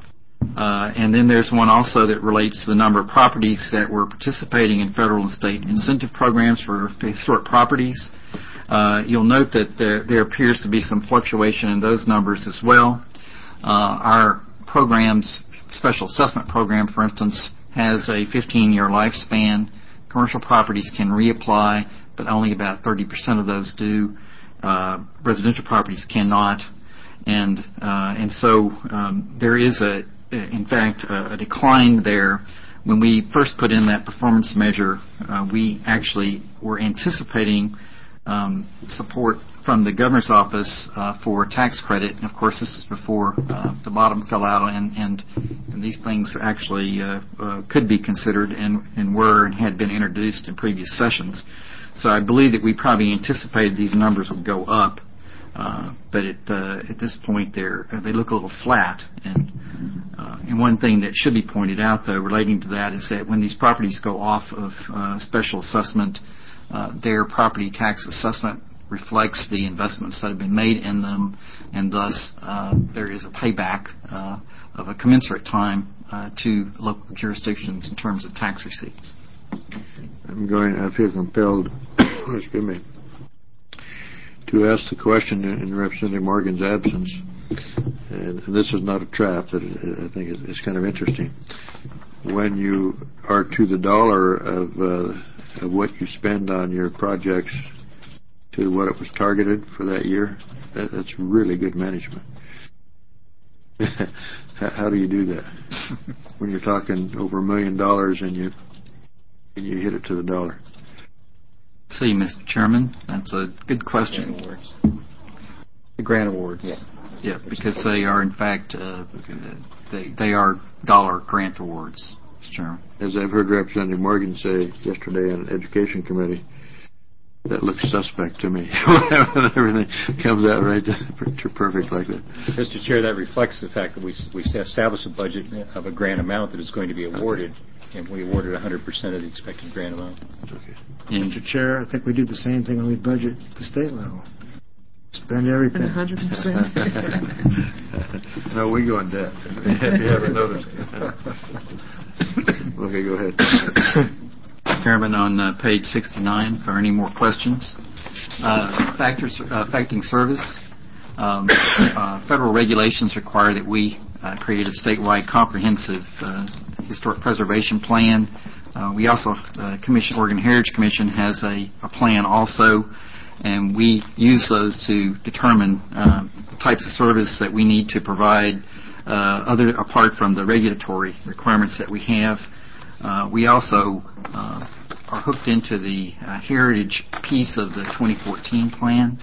Uh, and then there's one also that relates to the number of properties that were participating in federal and state incentive programs for historic properties. Uh, you'll note that there, there appears to be some fluctuation in those numbers as well. Uh, our programs Special assessment program, for instance, has a fifteen-year lifespan. Commercial properties can reapply, but only about thirty percent of those do. Uh, residential properties cannot. And uh, and so um, there is, a, in fact, a, a decline there. When we first put in that performance measure, uh, we actually were anticipating um, support from the governor's office uh, for tax credit. And, of course, this is before uh, the bottom fell out, and, and, and these things actually uh, uh, could be considered and, and were and had been introduced in previous sessions. So I believe that we probably anticipated these numbers would go up, uh, but it, uh, at this point they're, they look a little flat. And, uh, and one thing that should be pointed out, though, relating to that is that when these properties go off of uh, special assessment, uh, their property tax assessment reflects the investments that have been made in them, and thus uh, there is a payback uh, of a commensurate time uh, to local jurisdictions in terms of tax receipts. I'm going, I feel compelled, excuse me, to ask the question in Representative Morgan's absence, and this is not a trap, but I think it's kind of interesting. When you are to the dollar of, uh, of what you spend on your projects to what it was targeted for that year, that, that's really good management. how, how do you do that? When you're talking over a million dollars and you and you hit it to the dollar. See, Mister Chairman, that's a good question. Grant awards. The grant awards. Yeah, yeah, because they are in fact uh, they they are dollar grant awards, Mister Chairman. As I've heard Representative Morgan say yesterday on an education committee, that looks suspect to me. Everything comes out right to perfect like that. Mister Chair, that reflects the fact that we we established a budget of a grant amount that is going to be awarded, okay. And we awarded one hundred percent of the expected grant amount. Okay. Mister Chair, I think we do the same thing when we budget at the state level. Spend every And penny. one hundred percent. No, we go in debt. If you haven't noticed. Okay, go ahead. Chairman, on uh, page sixty-nine, if there are any more questions. Uh, factors uh, affecting service. Um, uh, federal regulations require that we uh, create a statewide comprehensive uh, historic preservation plan. Uh, we also, uh, Commission, Oregon Heritage Commission has a, a plan also, and we use those to determine uh, the types of service that we need to provide uh, other apart from the regulatory requirements that we have. Uh, we also uh, are hooked into the uh, heritage piece of the twenty fourteen plan,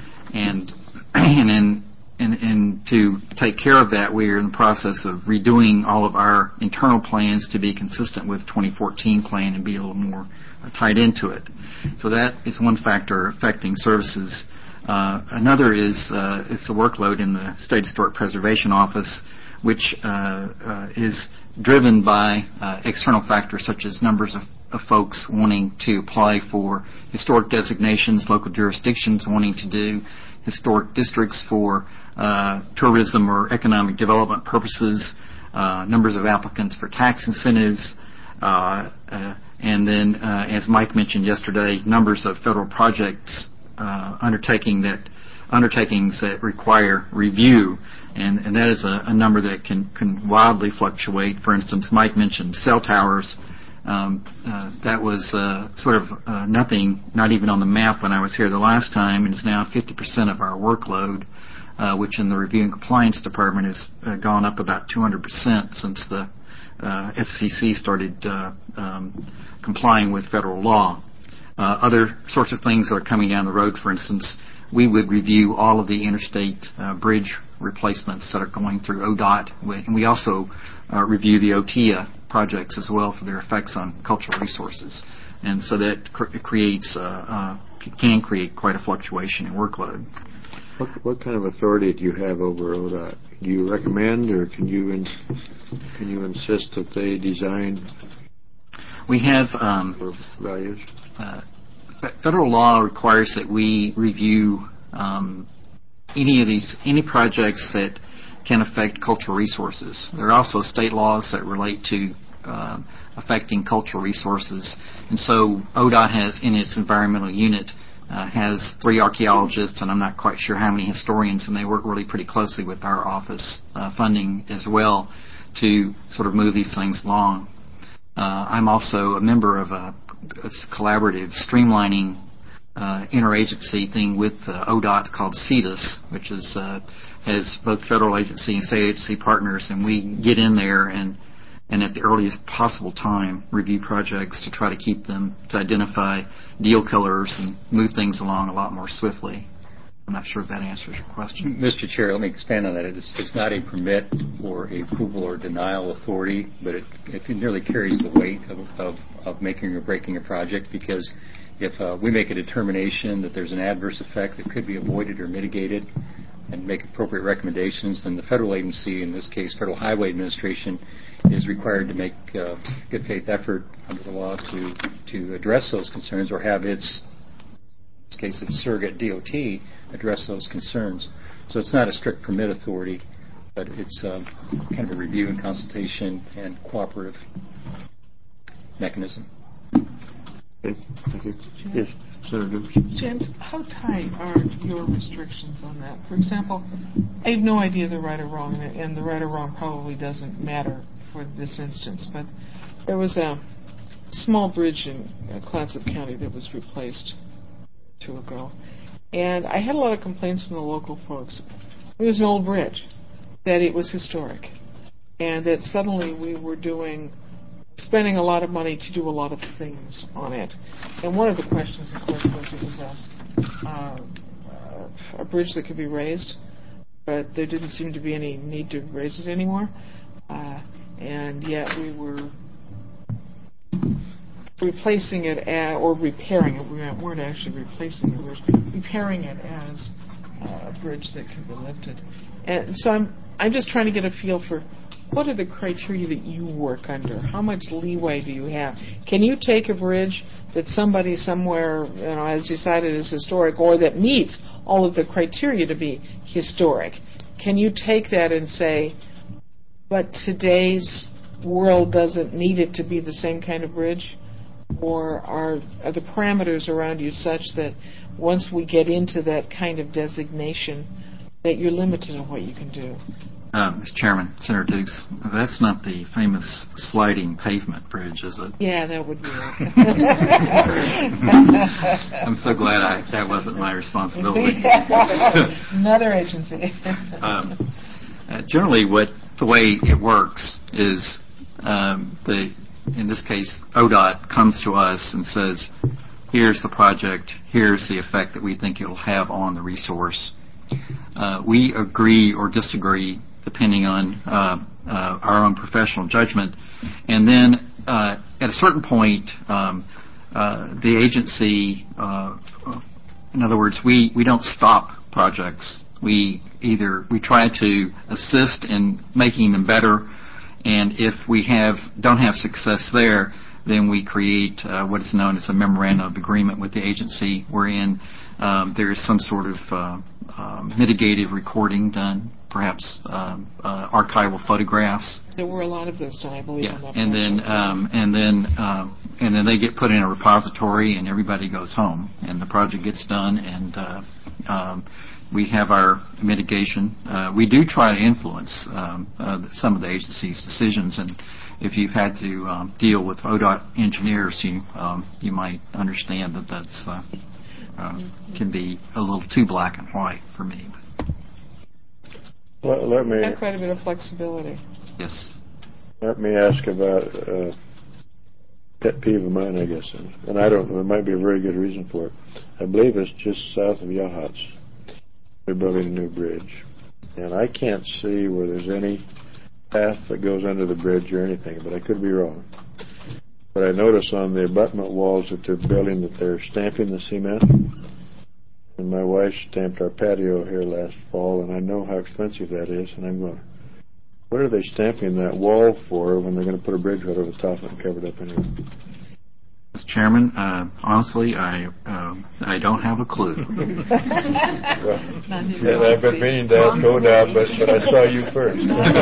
and and in, in, in to take care of that, we are in the process of redoing all of our internal plans to be consistent with the twenty fourteen plan and be a little more uh, tied into it. So that is one factor affecting services. Uh, another is uh, is the workload in the State Historic Preservation Office, which uh, uh, is driven by uh, external factors such as numbers of, of folks wanting to apply for historic designations, local jurisdictions wanting to do historic districts for uh, tourism or economic development purposes, uh, numbers of applicants for tax incentives, uh, uh, and then, uh, as Mike mentioned yesterday, numbers of federal projects uh, undertaking that undertakings that require review, and, and that is a, a number that can, can wildly fluctuate. For instance, Mike mentioned cell towers. Um, uh, that was uh, sort of uh, nothing, not even on the map when I was here the last time, and is now fifty percent of our workload, uh, which in the Review and Compliance Department has uh, gone up about two hundred percent since the uh, F C C started uh, um, complying with federal law. Uh, other sorts of things that are coming down the road, for instance, we would review all of the interstate uh, bridge replacements that are going through O D O T, and we also uh, review the O T I A projects as well for their effects on cultural resources. And so that cr- creates, uh, uh, can create quite a fluctuation in workload. What, what kind of authority do you have over O D O T? Do you recommend, or can you in, can you insist that they design We have um, for values? Uh, federal law requires that we review um, any of these, any projects that can affect cultural resources. There are also state laws that relate to uh, affecting cultural resources, and so O D O T has, in its environmental unit, uh, has three archaeologists, and I'm not quite sure how many historians, and they work really pretty closely with our office uh, funding as well to sort of move these things along. Uh, I'm also a member of a, a collaborative streamlining uh, interagency thing with uh, O D O T called C E T U S, which is uh, has both federal agency and state agency partners, and we get in there and and at the earliest possible time review projects to try to keep them, to identify deal killers and move things along a lot more swiftly. I'm not sure if that answers your question. Mister Chair, let me expand on that. It's, it's not a permit or a approval or denial authority, but it, it nearly carries the weight of, of, of making or breaking a project, because if uh, we make a determination that there's an adverse effect that could be avoided or mitigated and make appropriate recommendations, then the federal agency, in this case Federal Highway Administration, is required to make uh, good faith effort under the law to, to address those concerns, or have its, in this case it's surrogate D O T, address those concerns. So it's not a strict permit authority, but it's um, kind of a review and consultation and cooperative mechanism. Okay, thank you. Yes, Senator Dukes. James, how tight are your restrictions on that? For example, I have no idea the right or wrong, and and the right or wrong probably doesn't matter for this instance, but there was a small bridge in uh, Clatsop County that was replaced two ago. And I had a lot of complaints from the local folks. It was an old bridge, that it was historic, and that suddenly we were doing, spending a lot of money to do a lot of things on it. And one of the questions, of course, was it was a, uh, a bridge that could be raised, but there didn't seem to be any need to raise it anymore. Uh, and yet we were replacing it as, or repairing it. We weren't actually replacing it. We were repairing it as a bridge that can be lifted. And so I'm I'm just trying to get a feel for what are the criteria that you work under? How much leeway do you have? Can you take a bridge that somebody somewhere, you know, has decided is historic, or that meets all of the criteria to be historic. Can you take that and say, but today's world doesn't need it to be the same kind of bridge? Or are, are the parameters around you such that once we get into that kind of designation, that you're limited in what you can do? Uh, Mister Chairman, Senator Dukes, that's not the famous sliding pavement bridge, is it? Yeah, that would be it. I'm so glad I, that wasn't my responsibility. Another agency. um, uh, generally, what the way it works is um, the, in this case, O D O T comes to us and says, here's the project, here's the effect that we think it will have on the resource. Uh, we agree or disagree depending on uh, uh, our own professional judgment. And then uh, at a certain point, um, uh, the agency, uh, in other words, we, we don't stop projects. We either, we try to assist in making them better, and if we have don't have success there, then we create uh, what is known as a memorandum of agreement with the agency, wherein um, there is some sort of uh, uh, mitigated recording done, perhaps um, uh, archival photographs. There were a lot of those done, I believe. Yeah, on that and then um, and then um, and then they get put in a repository, and everybody goes home, and the project gets done, and uh, um, we have our mitigation. Uh, we do try to influence um, uh, some of the agency's decisions, and if you've had to um, deal with O D O T engineers, you um, you might understand that that's uh, uh, can be a little too black and white for me. Let, let me Have quite a bit of flexibility. Yes. let me ask about uh, pet peeve of mine, I guess, and, and I don't know. There might be a very good reason for it. I believe it's just south of Yachats. They're building a new bridge, and I can't see where there's any path that goes under the bridge or anything, but I could be wrong. But I notice on the abutment walls that they're building that they're stamping the cement. And my wife stamped our patio here last fall, and I know how expensive that is, and I'm going, what are they stamping that wall for when they're going to put a bridge right over the top of it and cover it up anyway? Mister Chairman, uh, honestly, I uh, I don't have a clue. Well, and I've been meaning to ask O D O T, but, but I saw you first.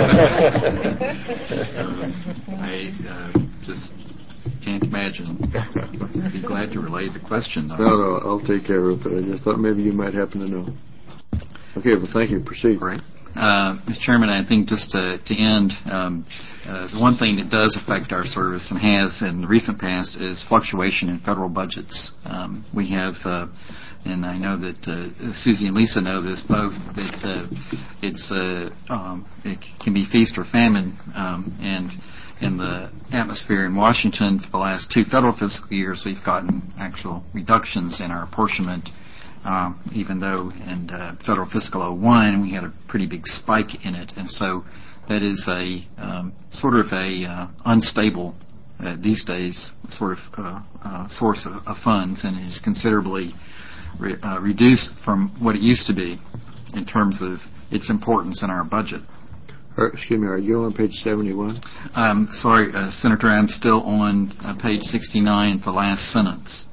uh, I uh, just can't imagine. I'd be glad to relay the question, though. No, no, I'll take care of it, but I just thought maybe you might happen to know. Okay, well, thank you. Proceed. All right. Uh, Mister Chairman, I think just to, to end, um, uh, the one thing that does affect our service and has in the recent past is fluctuation in federal budgets. Um, we have, uh, and I know that uh, Susie and Lisa know this both, that uh, it's uh, um, it can be feast or famine, um, and in the atmosphere in Washington for the last two federal fiscal years, we've gotten actual reductions in our apportionment. Um, even though in uh, Federal Fiscal oh one we had a pretty big spike in it, and so that is a um, sort of a uh, unstable uh, these days sort of uh, uh, source of, of funds, and it is considerably re- uh, reduced from what it used to be in terms of its importance in our budget. Or, excuse me, are you on page seventy-one? Um, sorry, uh, Senator, I'm still on uh, page sixty-nine, the last sentence.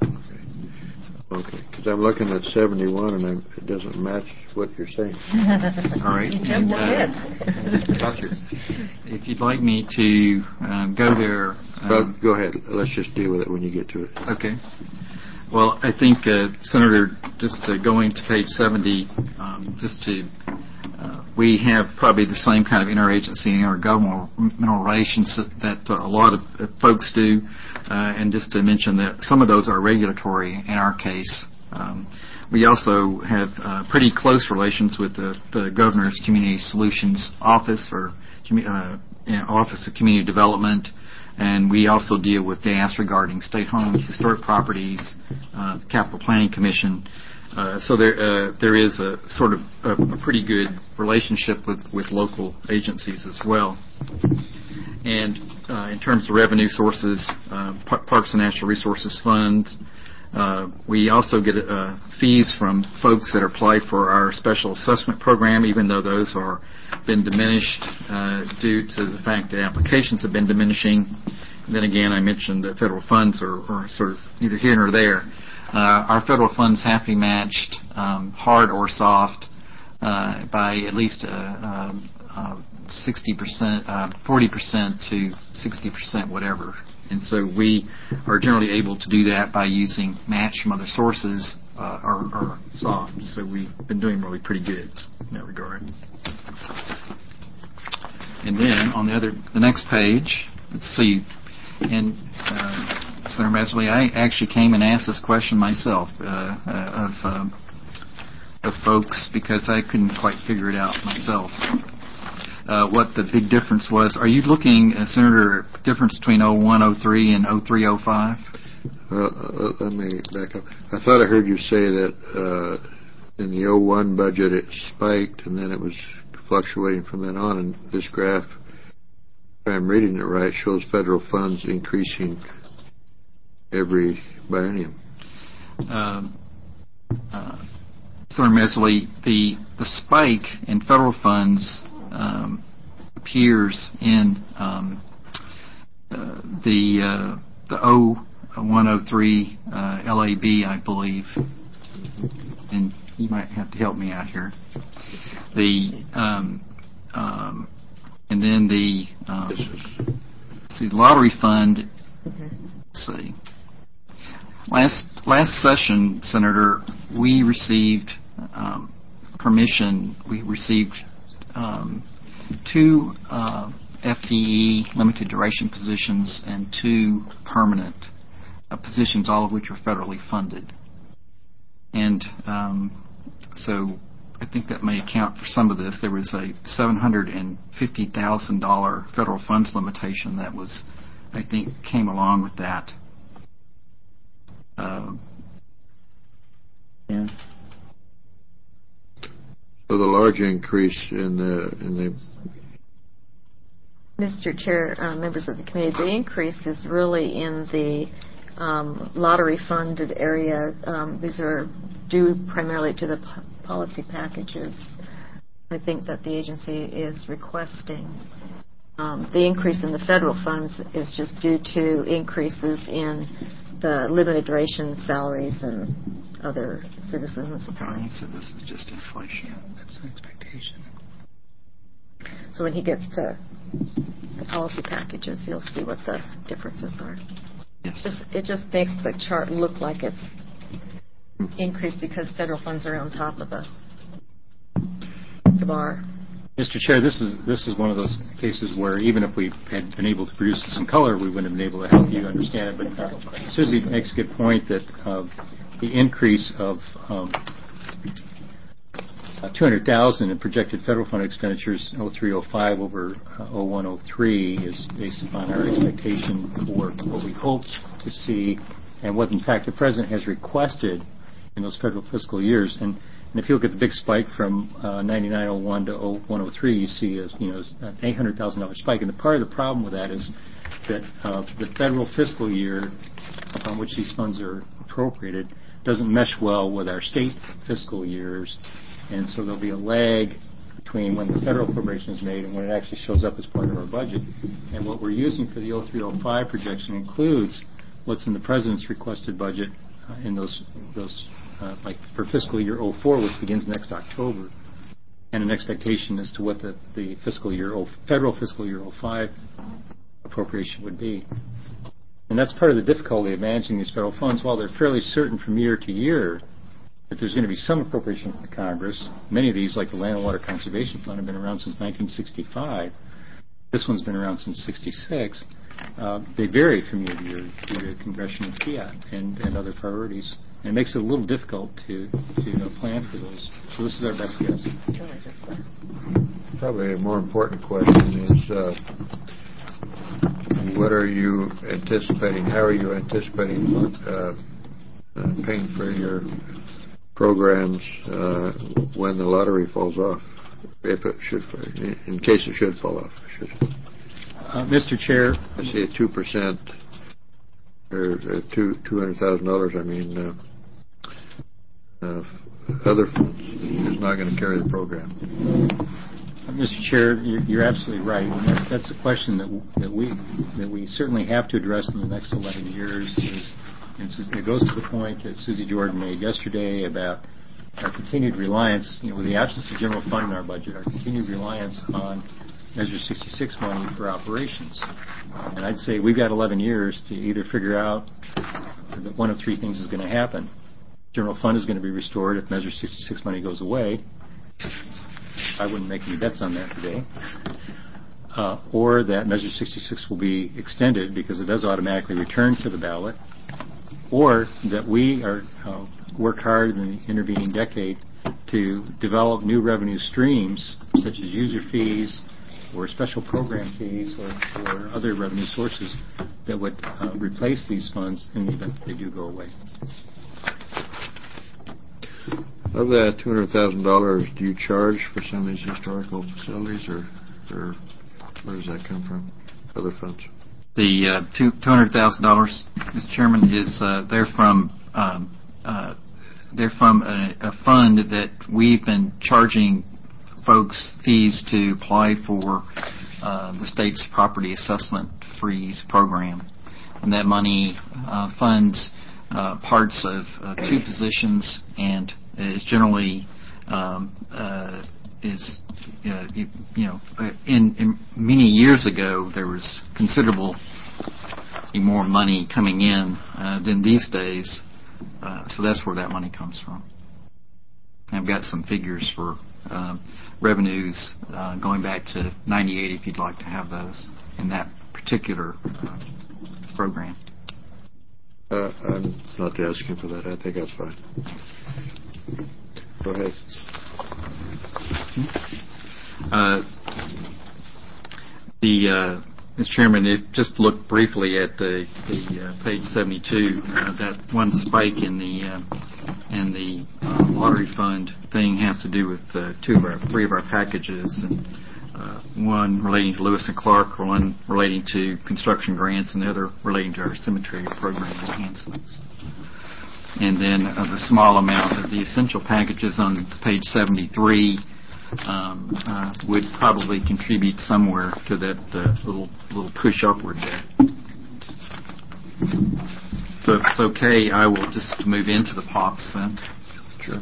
Okay, because I'm looking at seventy-one and I'm, it doesn't match what you're saying. All right. You And, jumped uh, ahead. if you'd like me to uh, go there. Um, Well, go ahead. Let's just deal with it when you get to it. Okay. Well, I think, uh, Senator, just uh, going to page seventy, um, just to, uh, we have probably the same kind of interagency and intergovernmental relations that, that uh, a lot of uh, folks do. Uh, and just to mention that some of those are regulatory in our case. Um, we also have uh, pretty close relations with the, the Governor's Community Solutions Office, or uh, Office of Community Development, and we also deal with D A S regarding state-owned historic properties, uh, the Capital Planning Commission. Uh, so there uh, there is a sort of a, a pretty good relationship with, with local agencies as well. And uh, in terms of revenue sources, uh, P- Parks and Natural Resources funds, uh, we also get uh, fees from folks that apply for our special assessment program, even though those are been diminished uh, due to the fact that applications have been diminishing. And then again, I mentioned that federal funds are, are sort of neither here nor there. Uh, our federal funds have to be matched um, hard or soft, uh, by at least uh, um, uh, sixty percent, uh, forty percent to sixty percent, whatever. And so we are generally able to do that by using match from other sources uh, or, or soft. So we've been doing really pretty good in that regard. And then on the other, the next page, let's see, and uh, Senator Mesley, I actually came and asked this question myself uh, uh, of um, of folks because I couldn't quite figure it out myself. Uh, what the big difference was. Are you looking, uh, Senator, difference between oh one oh three and oh three oh five? Uh, uh, let me back up. I thought I heard you say that uh, in the oh one budget it spiked and then it was fluctuating from then on, and this graph, if I'm reading it right, shows federal funds increasing every biennium. Um, uh, Senator Mesley, the, the spike in federal funds um, appears in um, uh, the uh, the oh one oh three uh, L A B, I believe, and you might have to help me out here. The um, um, and then the um, see the lottery fund. Let's see. Last last session, Senator, we received um, permission. We received um, two uh, F T E limited duration positions and two permanent uh, positions, all of which are federally funded. And um, so I think that may account for some of this. There was a seven hundred fifty thousand dollars federal funds limitation that was, I think, came along with that. Uh, yeah. So the large increase in the in the Mister Chair, uh, members of the committee, the increase is really in the um, lottery-funded area. Um, these are due primarily to the p- policy packages, I think, that the agency is requesting. Um, the increase in the federal funds is just due to increases in the limited duration salaries and other services and supplies. So this is just inflation. That's an expectation. So when he gets to the policy packages, you'll see what the differences are. Yes. Just, it just makes the chart look like it's increased because federal funds are on top of the, the bar. Mister Chair, this is this is one of those cases where even if we had been able to produce this in color, we wouldn't have been able to help you understand it. But uh, Susie makes a good point that uh, the increase of um, uh, two hundred thousand dollars in projected federal fund expenditures oh three oh five over uh, oh one oh three is based upon our expectation for what we hope to see and what, in fact, the President has requested in those federal fiscal years. And And if you look at the big spike from uh, ninety-nine oh one to oh one oh three, you see a, you know, an eight hundred thousand dollars spike. And the part of the problem with that is that uh, the federal fiscal year upon which these funds are appropriated doesn't mesh well with our state fiscal years. And so there'll be a lag between when the federal appropriation is made and when it actually shows up as part of our budget. And what we're using for the oh three oh five projection includes what's in the President's requested budget uh, in those those Uh, like for fiscal year oh four, which begins next October, and an expectation as to what the, the fiscal year, oh, federal fiscal year oh five appropriation would be. And that's part of the difficulty of managing these federal funds. While they're fairly certain from year to year that there's going to be some appropriation from the Congress, many of these, like the Land and Water Conservation Fund, have been around since nineteen sixty-five. This one's been around since sixty-six. Uh, they vary from year to year due to congressional fiat and, and other priorities. And it makes it a little difficult to, to you know, plan for those. So this is our best guess. Probably a more important question is uh, what are you anticipating, how are you anticipating uh, uh, paying for your programs uh, when the lottery falls off, if it should, in case it should fall off, I should. Uh, Mister Chair. I see a two percent, or uh, two $200,000, I mean, uh, uh, other funds is not going to carry the program. Uh, Mister Chair, you're, you're absolutely right. That, that's a question that that we that we certainly have to address in the next eleven years. Is, it's, it goes to the point that Susie Jordan made yesterday about our continued reliance, you know, with the absence of general fund in our budget, our continued reliance on Measure sixty-six money for operations. And I'd say we've got eleven years to either figure out that one of three things is going to happen. General fund is going to be restored if Measure sixty-six money goes away. I wouldn't make any bets on that today. Uh, or that Measure sixty-six will be extended because it does automatically return to the ballot. Or that we are uh, work hard in the intervening decade to develop new revenue streams such as user fees or special program fees or, or other revenue sources that would uh, replace these funds in the event that they do go away. Of that two hundred thousand dollars, do you charge for some of these historical facilities, or, or where does that come from? Other funds? The uh, two hundred thousand dollars, Mister Chairman, is uh, they're from um, uh, they're from a, a fund that we've been charging folks fees to apply for uh, the state's property assessment freeze program, and that money uh, funds uh, parts of uh, two positions and is generally um, uh, is uh, you, you know in, in many years ago there was considerable more money coming in uh, than these days, uh, so that's where that money comes from. I've got some figures for uh, revenues uh, going back to ninety-eight if you'd like to have those in that particular uh, program. Uh, I'm not asking for that. I think that's fine. Go ahead. Uh, the uh, Mister Chairman, if just look briefly at the, the uh, page seventy-two, uh, that one spike in the uh, in the uh, lottery fund thing has to do with uh, two of our three of our packages, and uh, one relating to Lewis and Clark, one relating to construction grants, and the other relating to our cemetery program enhancements. And then uh, the small amount of the essential packages on page seventy-three um, uh, would probably contribute somewhere to that uh, little little push upward there. So if it's okay, I will just move into the P O Ps then. Sure.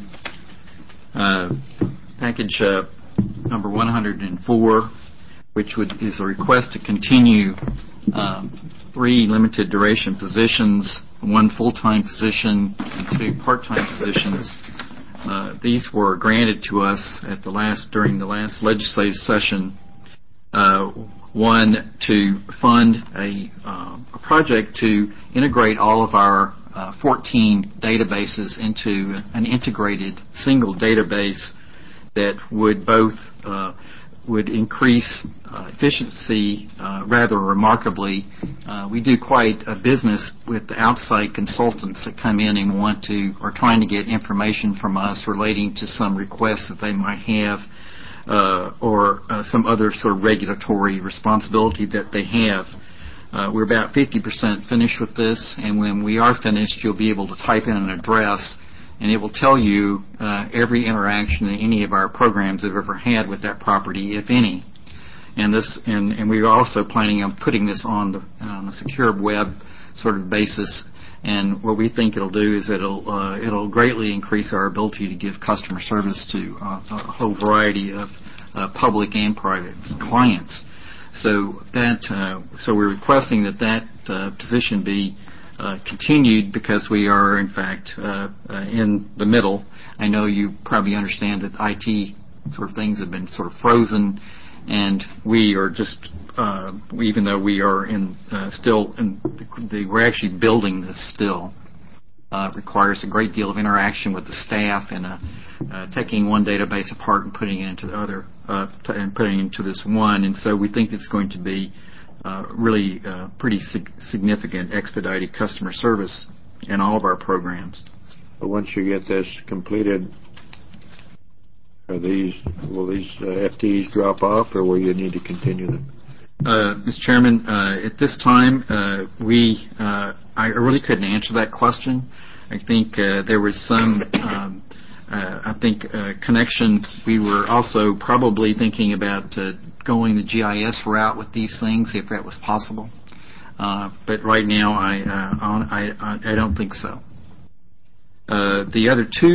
Uh, package uh, number one hundred four, which would is a request to continue um, three limited duration positions, one full-time position, and two part-time positions. Uh, these were granted to us at the last during the last legislative session. Uh, one to fund a, uh, a project to integrate all of our uh, fourteen databases into an integrated single database that would both uh, would increase uh, efficiency uh, rather remarkably. Uh, we do quite a business with the outside consultants that come in and want to are trying to get information from us relating to some requests that they might have uh, or uh, some other sort of regulatory responsibility that they have. Uh, we're about fifty percent finished with this, and when we are finished, you'll be able to type in an address and it will tell you uh, every interaction that any of our programs have ever had with that property, if any. And this, and, and we're also planning on putting this on the on a secure web sort of basis. And what we think it'll do is it'll uh, it'll greatly increase our ability to give customer service to uh, a whole variety of uh, public and private clients. So that uh, so we're requesting that that uh, position be Uh, continued because we are, in fact, uh, uh, in the middle. I know you probably understand that I T sort of things have been sort of frozen, and we are just, uh, even though we are in uh, still, in the, the, we're actually building this still. Uh, requires a great deal of interaction with the staff and uh, uh, taking one database apart and putting it into the other, uh, t- and putting it into this one. And so we think it's going to be Uh, really uh, pretty sig- significant expedited customer service in all of our programs. But once you get this completed, are these will these uh, F T Es drop off, or will you need to continue them? Uh, Mister Chairman, uh, at this time, uh, we uh, I really couldn't answer that question. I think uh, there was some. Um, Uh, I think uh, connection, we were also probably thinking about uh, going the G I S route with these things, if that was possible. Uh, but right now, I, uh, I, I, I don't think so. Uh, the other two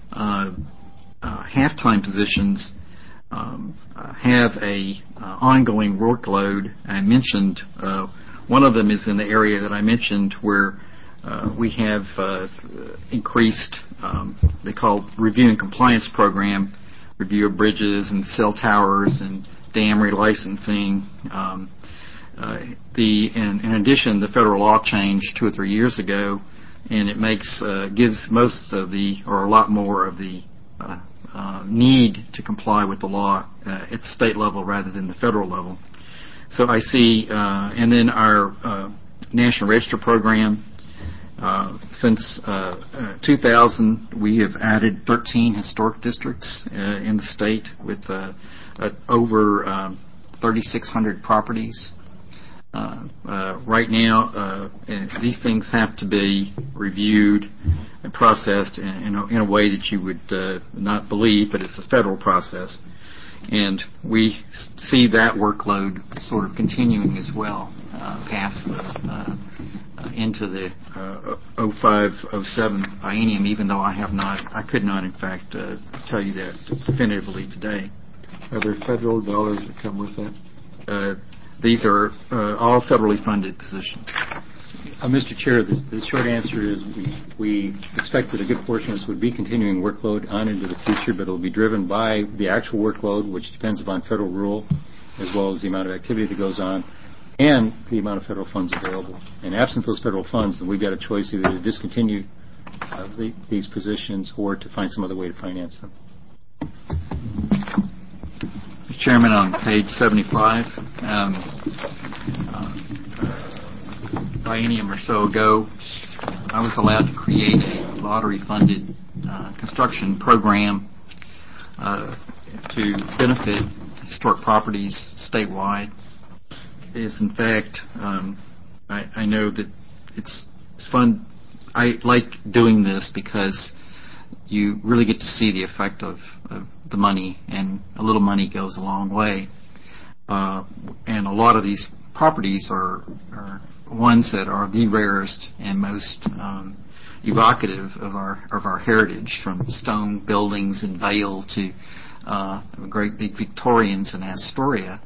uh, uh, half-time positions um, uh, have a uh, ongoing workload. I mentioned uh, one of them is in the area that I mentioned where uh, we have uh, increased, um, they call review and compliance program, review of bridges and cell towers and dam relicensing. Um, uh, the in, in addition, the federal law changed two or three years ago, and it makes uh, gives most of the or a lot more of the uh, uh, need to comply with the law uh, at the state level rather than the federal level. So I see, uh, and then our uh, National Register program. Uh, since uh, uh, two thousand, we have added thirteen historic districts uh, in the state with uh, uh, over um, thirty-six hundred properties. Uh, uh, right now, uh, and these things have to be reviewed and processed in, in, a, in a way that you would uh, not believe, but it's a federal process. And we s- see that workload sort of continuing as well uh, past the uh, uh, into the uh, oh five oh seven biennium, even though I have not, I could not, in fact, uh, tell you that definitively today. Are there federal dollars that come with that? Uh, these are uh, all federally funded positions. Uh, Mister Chair, the, the short answer is we, we expect that a good portion of this would be continuing workload on into the future, but it will be driven by the actual workload, which depends upon federal rule, as well as the amount of activity that goes on, and the amount of federal funds available. And absent those federal funds, then we've got a choice either to discontinue uh, the, these positions or to find some other way to finance them. Mister Chairman, on page seventy-five, um, uh, biennium or so ago, I was allowed to create a lottery-funded uh, construction program uh, to benefit historic properties statewide. Is in fact, um, I, I know that it's, it's fun. I like doing this because you really get to see the effect of, of the money, and a little money goes a long way. Uh, and a lot of these properties are, are ones that are the rarest and most um, evocative of our of our heritage, from stone buildings in Vale to uh, great big Victorians in Astoria.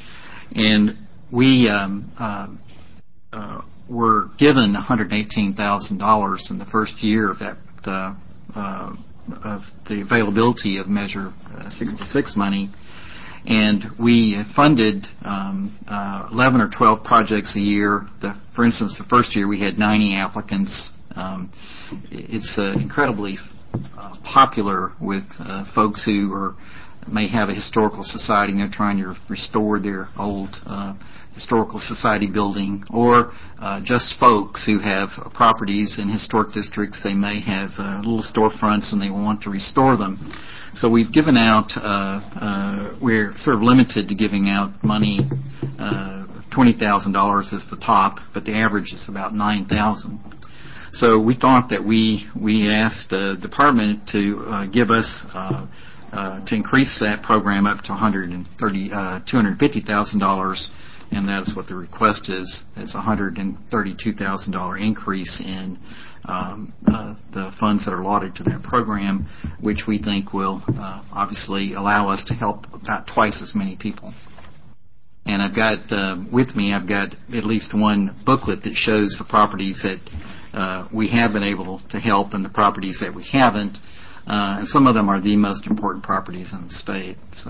And we um, uh, uh, were given one hundred eighteen thousand dollars in the first year of that uh, uh, of the availability of Measure uh, sixty-six money, and we funded um, uh, eleven or twelve projects a year. The, for instance, the first year we had ninety applicants. Um, it's uh, incredibly uh, popular with uh, folks who are may have a historical society and they're trying to restore their old uh, historical society building, or uh, just folks who have uh, properties in historic districts. They may have uh, little storefronts and they want to restore them. So we've given out, uh, uh, we're sort of limited to giving out money. uh, twenty thousand dollars is the top, but the average is about nine thousand dollars. So we thought that we, we asked the department to uh, give us uh, Uh, to increase that program up to one hundred thirty, uh, two hundred fifty thousand dollars, and that is what the request is. It's a one hundred thirty-two thousand dollars increase in um, uh, the funds that are allotted to that program, which we think will uh, obviously allow us to help about twice as many people. And I've got uh, with me, I've got at least one booklet that shows the properties that uh, we have been able to help and the properties that we haven't. Uh, and some of them are the most important properties in the state. So,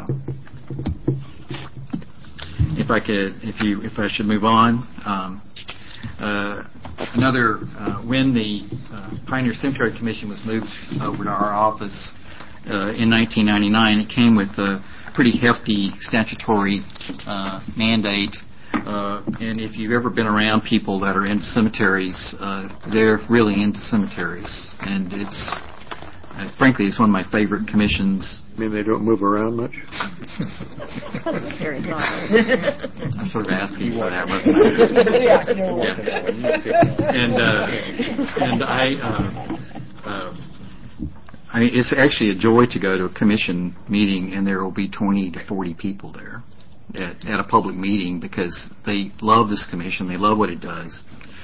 if I could, if you, if I should move on, um, uh, another uh, when the uh, Pioneer Cemetery Commission was moved over to our office uh, in nineteen ninety-nine, it came with a pretty hefty statutory uh, mandate. Uh, and if you've ever been around people that are into cemeteries, uh, they're really into cemeteries, and it's. Uh, frankly, it's one of my favorite commissions. I mean, they don't move around much? Very nice. I'm sort of asking for that, wasn't I? Yeah. And, uh, and I, uh, uh, I mean, it's actually a joy to go to a commission meeting and there will be twenty to forty people there at, at a public meeting because they love this commission. They love what it does.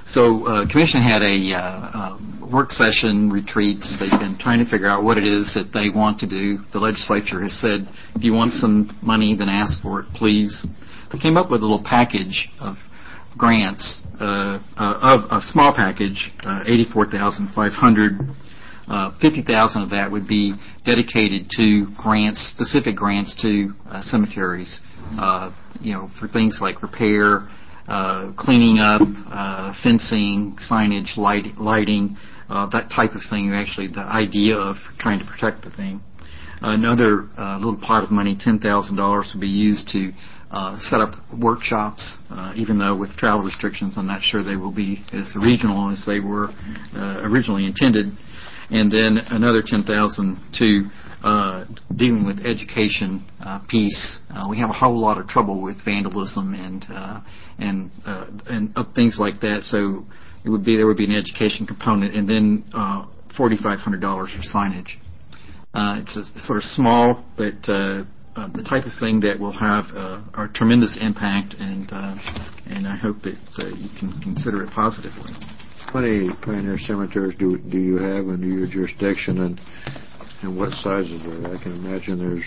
So uh, Commission had a uh, uh, work session, retreats. They've been trying to figure out what it is that they want to do. The legislature has said, if you want some money, then ask for it, please. They came up with a little package of grants, uh, uh, of a small package, uh, eighty-four thousand five hundred dollars. Uh, fifty thousand dollars of that would be dedicated to grants, specific grants to uh, cemeteries, uh, you know, for things like repair, uh, cleaning up, uh, fencing, signage, light, lighting, uh, that type of thing. Actually, the idea of trying to protect the thing. Another uh, little pot of money, ten thousand dollars, would be used to uh, set up workshops. Uh, even though with travel restrictions, I'm not sure they will be as regional as they were uh, originally intended. And then another ten thousand dollars to uh, dealing with education uh, piece. Uh, we have a whole lot of trouble with vandalism and uh, and uh, and uh, things like that. So it would be there would be an education component, and then uh, forty-five hundred dollars for signage. Uh, it's a sort of small, but uh, uh, the type of thing that will have uh, a tremendous impact, and uh, and I hope that uh, you can consider it positively. How many pioneer cemeteries do do you have under your jurisdiction, and and what sizes are they? I can imagine there's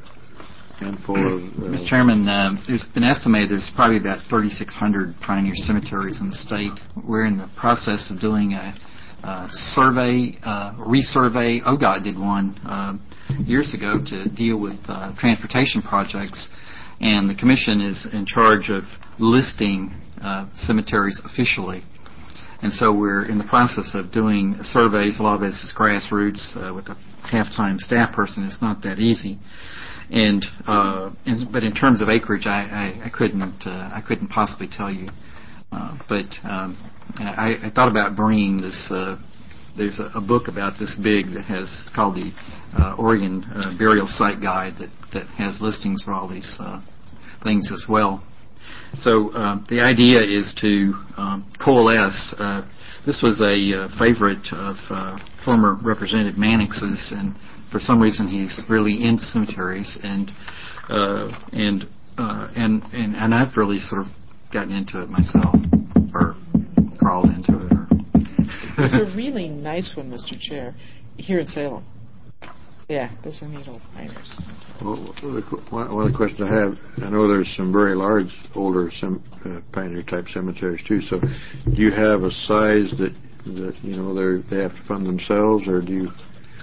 a handful of... Uh, Mister Chairman, uh, there's been estimated there's probably about thirty-six hundred pioneer cemeteries in the state. We're in the process of doing a uh, survey, uh, resurvey. O D O T did one uh, years ago to deal with uh, transportation projects, and the Commission is in charge of listing uh, cemeteries officially. And so we're in the process of doing surveys. A lot of this is grassroots uh, with a half-time staff person. It's not that easy. And, uh, and but in terms of acreage, I, I, I couldn't uh, I couldn't possibly tell you. Uh, but um, I, I thought about bringing this. Uh, there's a, a book about this big that has it's called the uh, Oregon uh, Burial Site Guide that that has listings for all these uh, things as well. So uh, the idea is to um, coalesce. Uh, this was a uh, favorite of uh, former Representative Mannix's, and for some reason he's really into cemeteries, and uh, and, uh, and and and I've really sort of gotten into it myself, or crawled into it. Or It's a really nice one, Mister Chair, here in Salem. Yeah, there's a neat old pioneers. Well, one one of the questions I have, I know there's some very large, older sem- uh, pioneer-type cemeteries too. So, do you have a size that that you know they they have to fund themselves, or do you?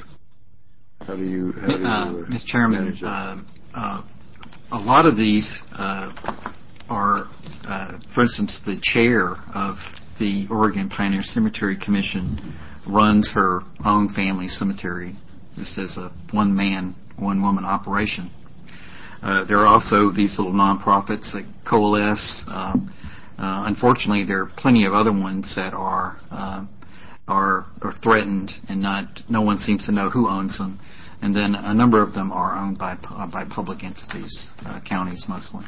How do you? How do you uh, uh, Mister Chairman, uh, uh, a lot of these uh, are, uh, for instance, the chair of the Oregon Pioneer Cemetery Commission runs her own family cemetery. This is a one-man, one-woman operation. Uh, there are also these little nonprofits that coalesce. Uh, uh, unfortunately, there are plenty of other ones that are uh, are, are threatened, and not no one seems to know who owns them. And then a number of them are owned by uh, by public entities, uh, counties mostly.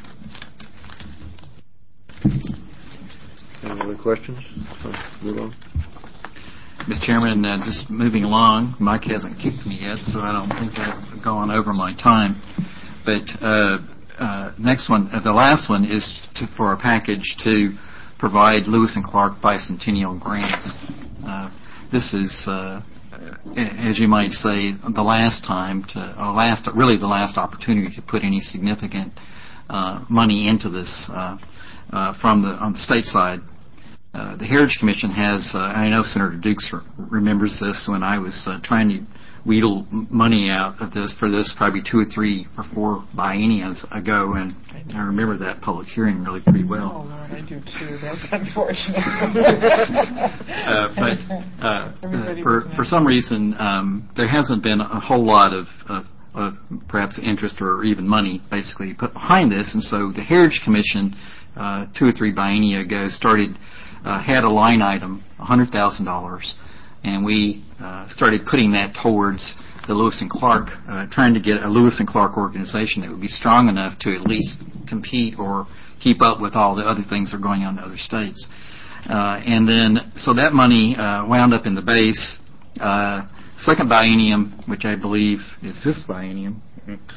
Any other questions? Oh, move on. Mister Chairman, uh, just moving along, Mike hasn't kicked me yet, so I don't think I've gone over my time. But uh, uh, next one, uh, the last one is to, for a package to provide Lewis and Clark bicentennial grants. Uh, this is, uh, as you might say, the last time to, or last, really the last opportunity to put any significant uh, money into this uh, uh, from the on the state side. Uh, the Heritage Commission has, uh, I know Senator Dukes re- remembers this when I was uh, trying to wheedle money out of this for this probably two or three or four bienniums ago, and I remember that public hearing really pretty well. Oh, Lord, I do too. That's unfortunate. uh, but uh, for for some reason, um, there hasn't been a whole lot of, of, of perhaps interest or even money basically put behind this, and so the Heritage Commission uh, two or three biennia ago started Uh, had a line item, one hundred thousand dollars, and we uh, started putting that towards the Lewis and Clark, uh, trying to get a Lewis and Clark organization that would be strong enough to at least compete or keep up with all the other things that are going on in other states. Uh, and then, so that money uh, wound up in the base. Uh, second biennium, which I believe is this biennium,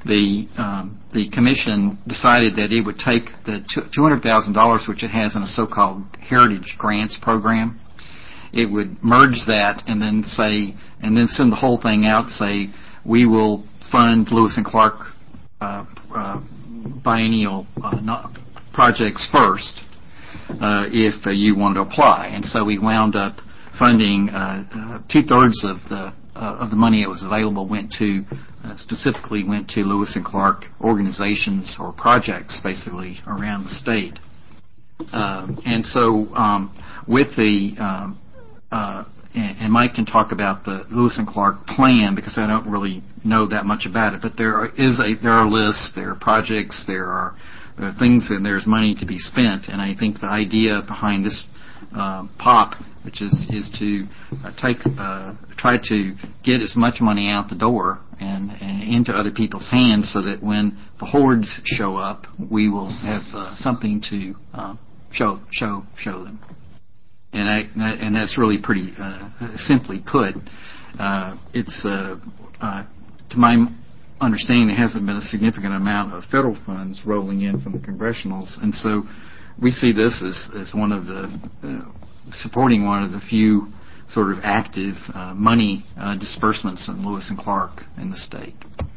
the um, the commission decided that it would take the two hundred thousand dollars which it has in a so-called Heritage Grants program. It would merge that and then say, and then send the whole thing out to say, we will fund Lewis and Clark uh, uh, biennial uh, projects first uh, if uh, you want to apply. And so we wound up funding uh, uh, two-thirds of the uh, of the money that was available went to uh, specifically went to Lewis and Clark organizations or projects basically around the state. Um, and so um, with the um, uh, and, and Mike can talk about the Lewis and Clark plan because I don't really know that much about it. But there are, is a there are lists, there are projects, there are, there are things, and there's money to be spent. And I think the idea behind this uh, P O P, which is is to uh, take uh, try to get as much money out the door and, and into other people's hands, so that when the hordes show up, we will have uh, something to uh, show show show them. And I, and that's really pretty uh, simply put. Uh, it's uh, uh, to my understanding, there hasn't been a significant amount of federal funds rolling in from the congressionals, and so we see this as, as one of the uh, supporting one of the few sort of active uh, money uh, disbursements in Lewis and Clark in the state.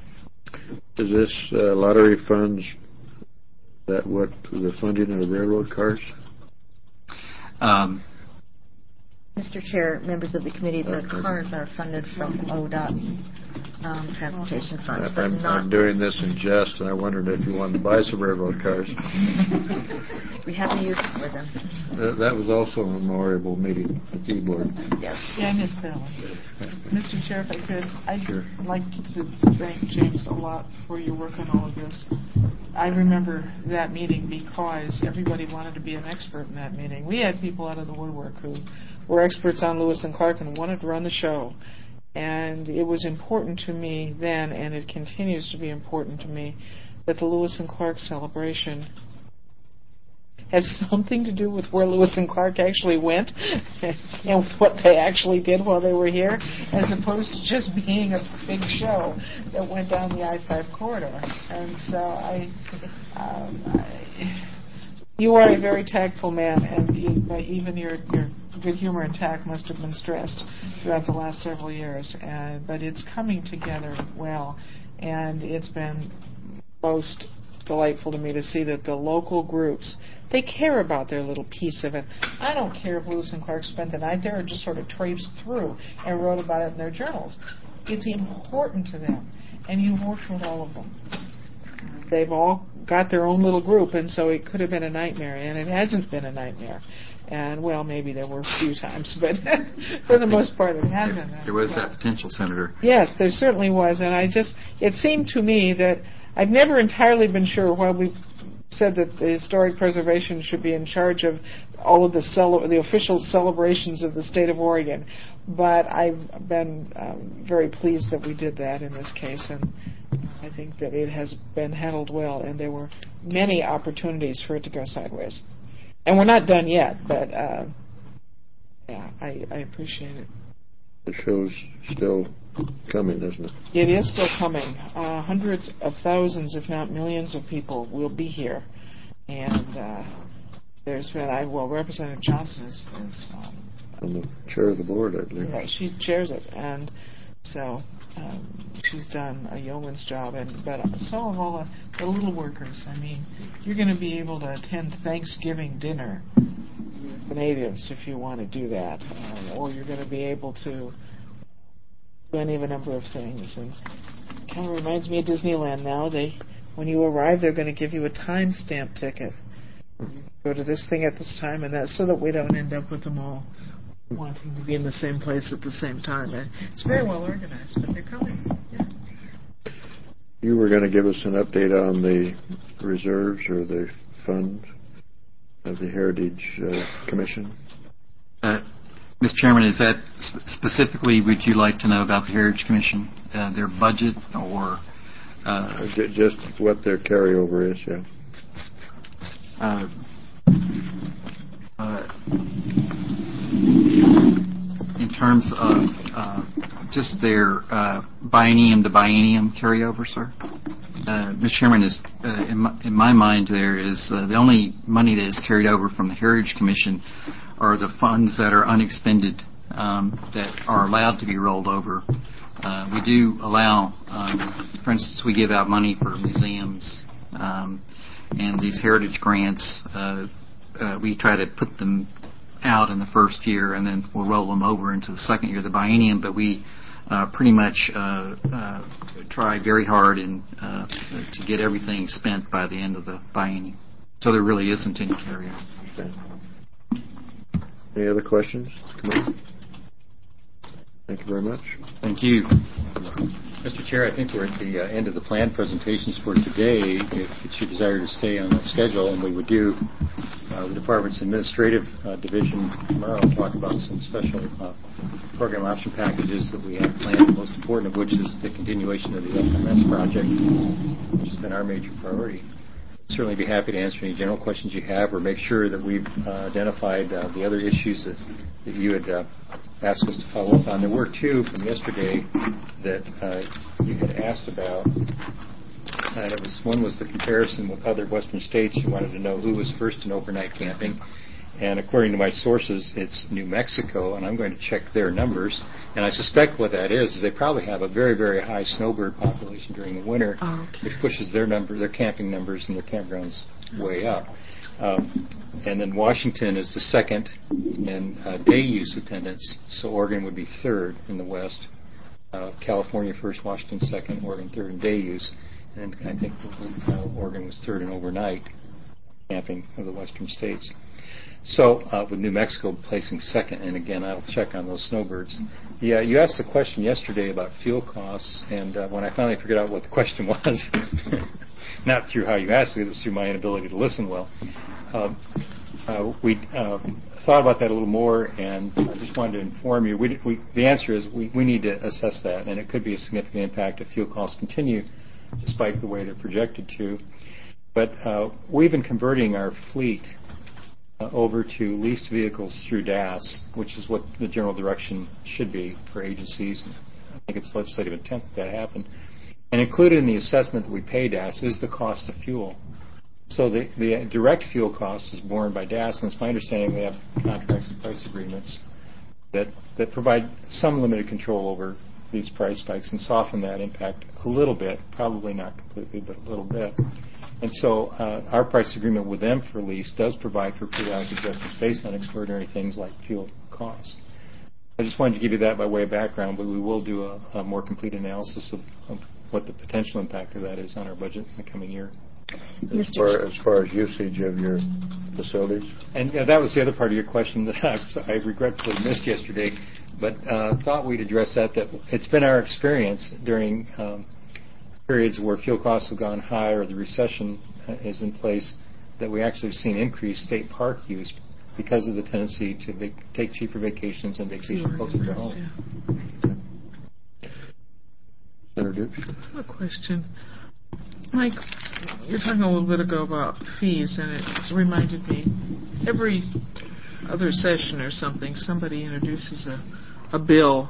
Is this uh, lottery funds that what the funding of the railroad cars? Um, Mister Chair, members of the committee, the cars are funded from O D O T's um, transportation fund, but I'm, not. I'm doing this in jest, and I wondered if you wanted to buy some railroad cars. We have a use for them. Uh, that was also a memorable meeting at the board. Yes. Yeah, I missed that one. Mister Chair, if I could, I'd Sure. like to thank James a lot for your work on all of this. I remember that meeting because everybody wanted to be an expert in that meeting. We had people out of the woodwork who were experts on Lewis and Clark and wanted to run the show. And it was important to me then, and it continues to be important to me, that the Lewis and Clark celebration has something to do with where Lewis and Clark actually went and with what they actually did while they were here, as opposed to just being a big show that went down the I five corridor. And so I, um, I you are a very tactful man, and even your, your good humor and tact must have been stressed throughout the last several years. And, but it's coming together well, and it's been most delightful to me to see that the local groups, they care about their little piece of it. I don't care if Lewis and Clark spent the night there or just sort of traipsed through and wrote about it in their journals. It's important to them, and you've worked with all of them. They've all got their own little group, and so it could have been a nightmare, and it hasn't been a nightmare. And, well, maybe there were a few times, but for the most part it hasn't. There, there was so. that potential, Senator. Yes, there certainly was, and I just, it seemed to me that I've never entirely been sure why we said that the Historic Preservation should be in charge of all of the cele- the official celebrations of the state of Oregon, but I've been um, very pleased that we did that in this case, and I think that it has been handled well, and there were many opportunities for it to go sideways. And we're not done yet, but uh, yeah, I, I appreciate it. The show's still coming, isn't it? It is still coming. Uh, hundreds of thousands, if not millions, of people will be here, and uh, there's been, I well, Representative Johnson is, is um, I'm the chair of the board, I believe. Right, she chairs it, and so um, she's done a yeoman's job. And but so have all the, the little workers. I mean, you're going to be able to attend Thanksgiving dinner with the natives if you want to do that, um, or you're going to be able to do any of a number of things. And it kind of reminds me of Disneyland now. They, when you arrive, they're going to give you a timestamp ticket. Go to this thing at this time, and that so that we don't end up with them all wanting to be in the same place at the same time. And it's very well organized, but they're coming. Yeah. You were going to give us an update on the reserves or the funds of the Heritage uh, Commission. Uh, Mister Chairman, is that sp- specifically would you like to know about the Heritage Commission, uh, their budget, or uh, J- just what their carryover is? Yeah. Uh, uh, in terms of uh, just their uh, biennium to biennium carryover, sir? uh, Mister Chairman, is uh, in, my, in my mind there is uh, the only money that is carried over from the Heritage Commission are the funds that are unexpended um, that are allowed to be rolled over. Uh, we do allow, um, for instance, we give out money for museums um, and these heritage grants. Uh, uh, we try to put them out in the first year, and then we'll roll them over into the second year of the biennium. But we uh, pretty much uh, uh, try very hard and uh, to get everything spent by the end of the biennium. So there really isn't any carryover. Okay. Any other questions? Come on. Thank you very much. Thank you. Mister Chair, I think we're at the uh, end of the planned presentations for today. If it's your desire to stay on that schedule, and we would do uh, the department's administrative uh, division tomorrow and talk about some special uh, program option packages that we have planned, most important of which is the continuation of the F M S project, which has been our major priority. Certainly be happy to answer any general questions you have or make sure that we've uh, identified uh, the other issues that, that you had uh, asked us to follow up on. There were two from yesterday that uh, you had asked about. And it was, one was the comparison with other western states. You wanted to know who was first in overnight camping. And according to my sources, it's New Mexico, and I'm going to check their numbers. And I suspect what that is is they probably have a very, very high snowbird population during the winter, oh, okay. which pushes their number, their camping numbers and their campgrounds way up. Um, and then Washington is the second in uh, day use attendance, so Oregon would be third in the West. Uh, California first, Washington second, Oregon third in day use. And I think uh, Oregon was third in overnight camping of the western states. So, uh, with New Mexico placing second, and again, I'll check on those snowbirds. Yeah, you asked the question yesterday about fuel costs, and uh, when I finally figured out what the question was, not through how you asked it, it was through my inability to listen well, uh, uh, we uh, thought about that a little more, and I just wanted to inform you. We, we, the answer is we, we need to assess that, and it could be a significant impact if fuel costs continue, despite the way they're projected to. But uh, we've been converting our fleet Uh, over to leased vehicles through D A S, which is what the general direction should be for agencies. I think it's legislative intent that that happen. And included in the assessment that we pay D A S is the cost of fuel. So the, the direct fuel cost is borne by D A S, and it's my understanding they have contracts and price agreements that, that provide some limited control over these price spikes and soften that impact a little bit, probably not completely, but a little bit. And so uh, our price agreement with them for lease does provide for periodic adjustments based on extraordinary things like fuel costs. I just wanted to give you that by way of background, but we will do a, a more complete analysis of, of what the potential impact of that is on our budget in the coming year. As far, as far as usage of your facilities? And uh, that was the other part of your question that I, I regretfully missed yesterday, but uh, thought we'd address that, that it's been our experience during um, periods where fuel costs have gone high or the recession uh, is in place that we actually have seen increased state park use because of the tendency to vac- take cheaper vacations and vacation closer to home. Senator Dukes? A question. Mike, you were talking a little bit ago about fees, and it reminded me, every other session or something, somebody introduces a, a bill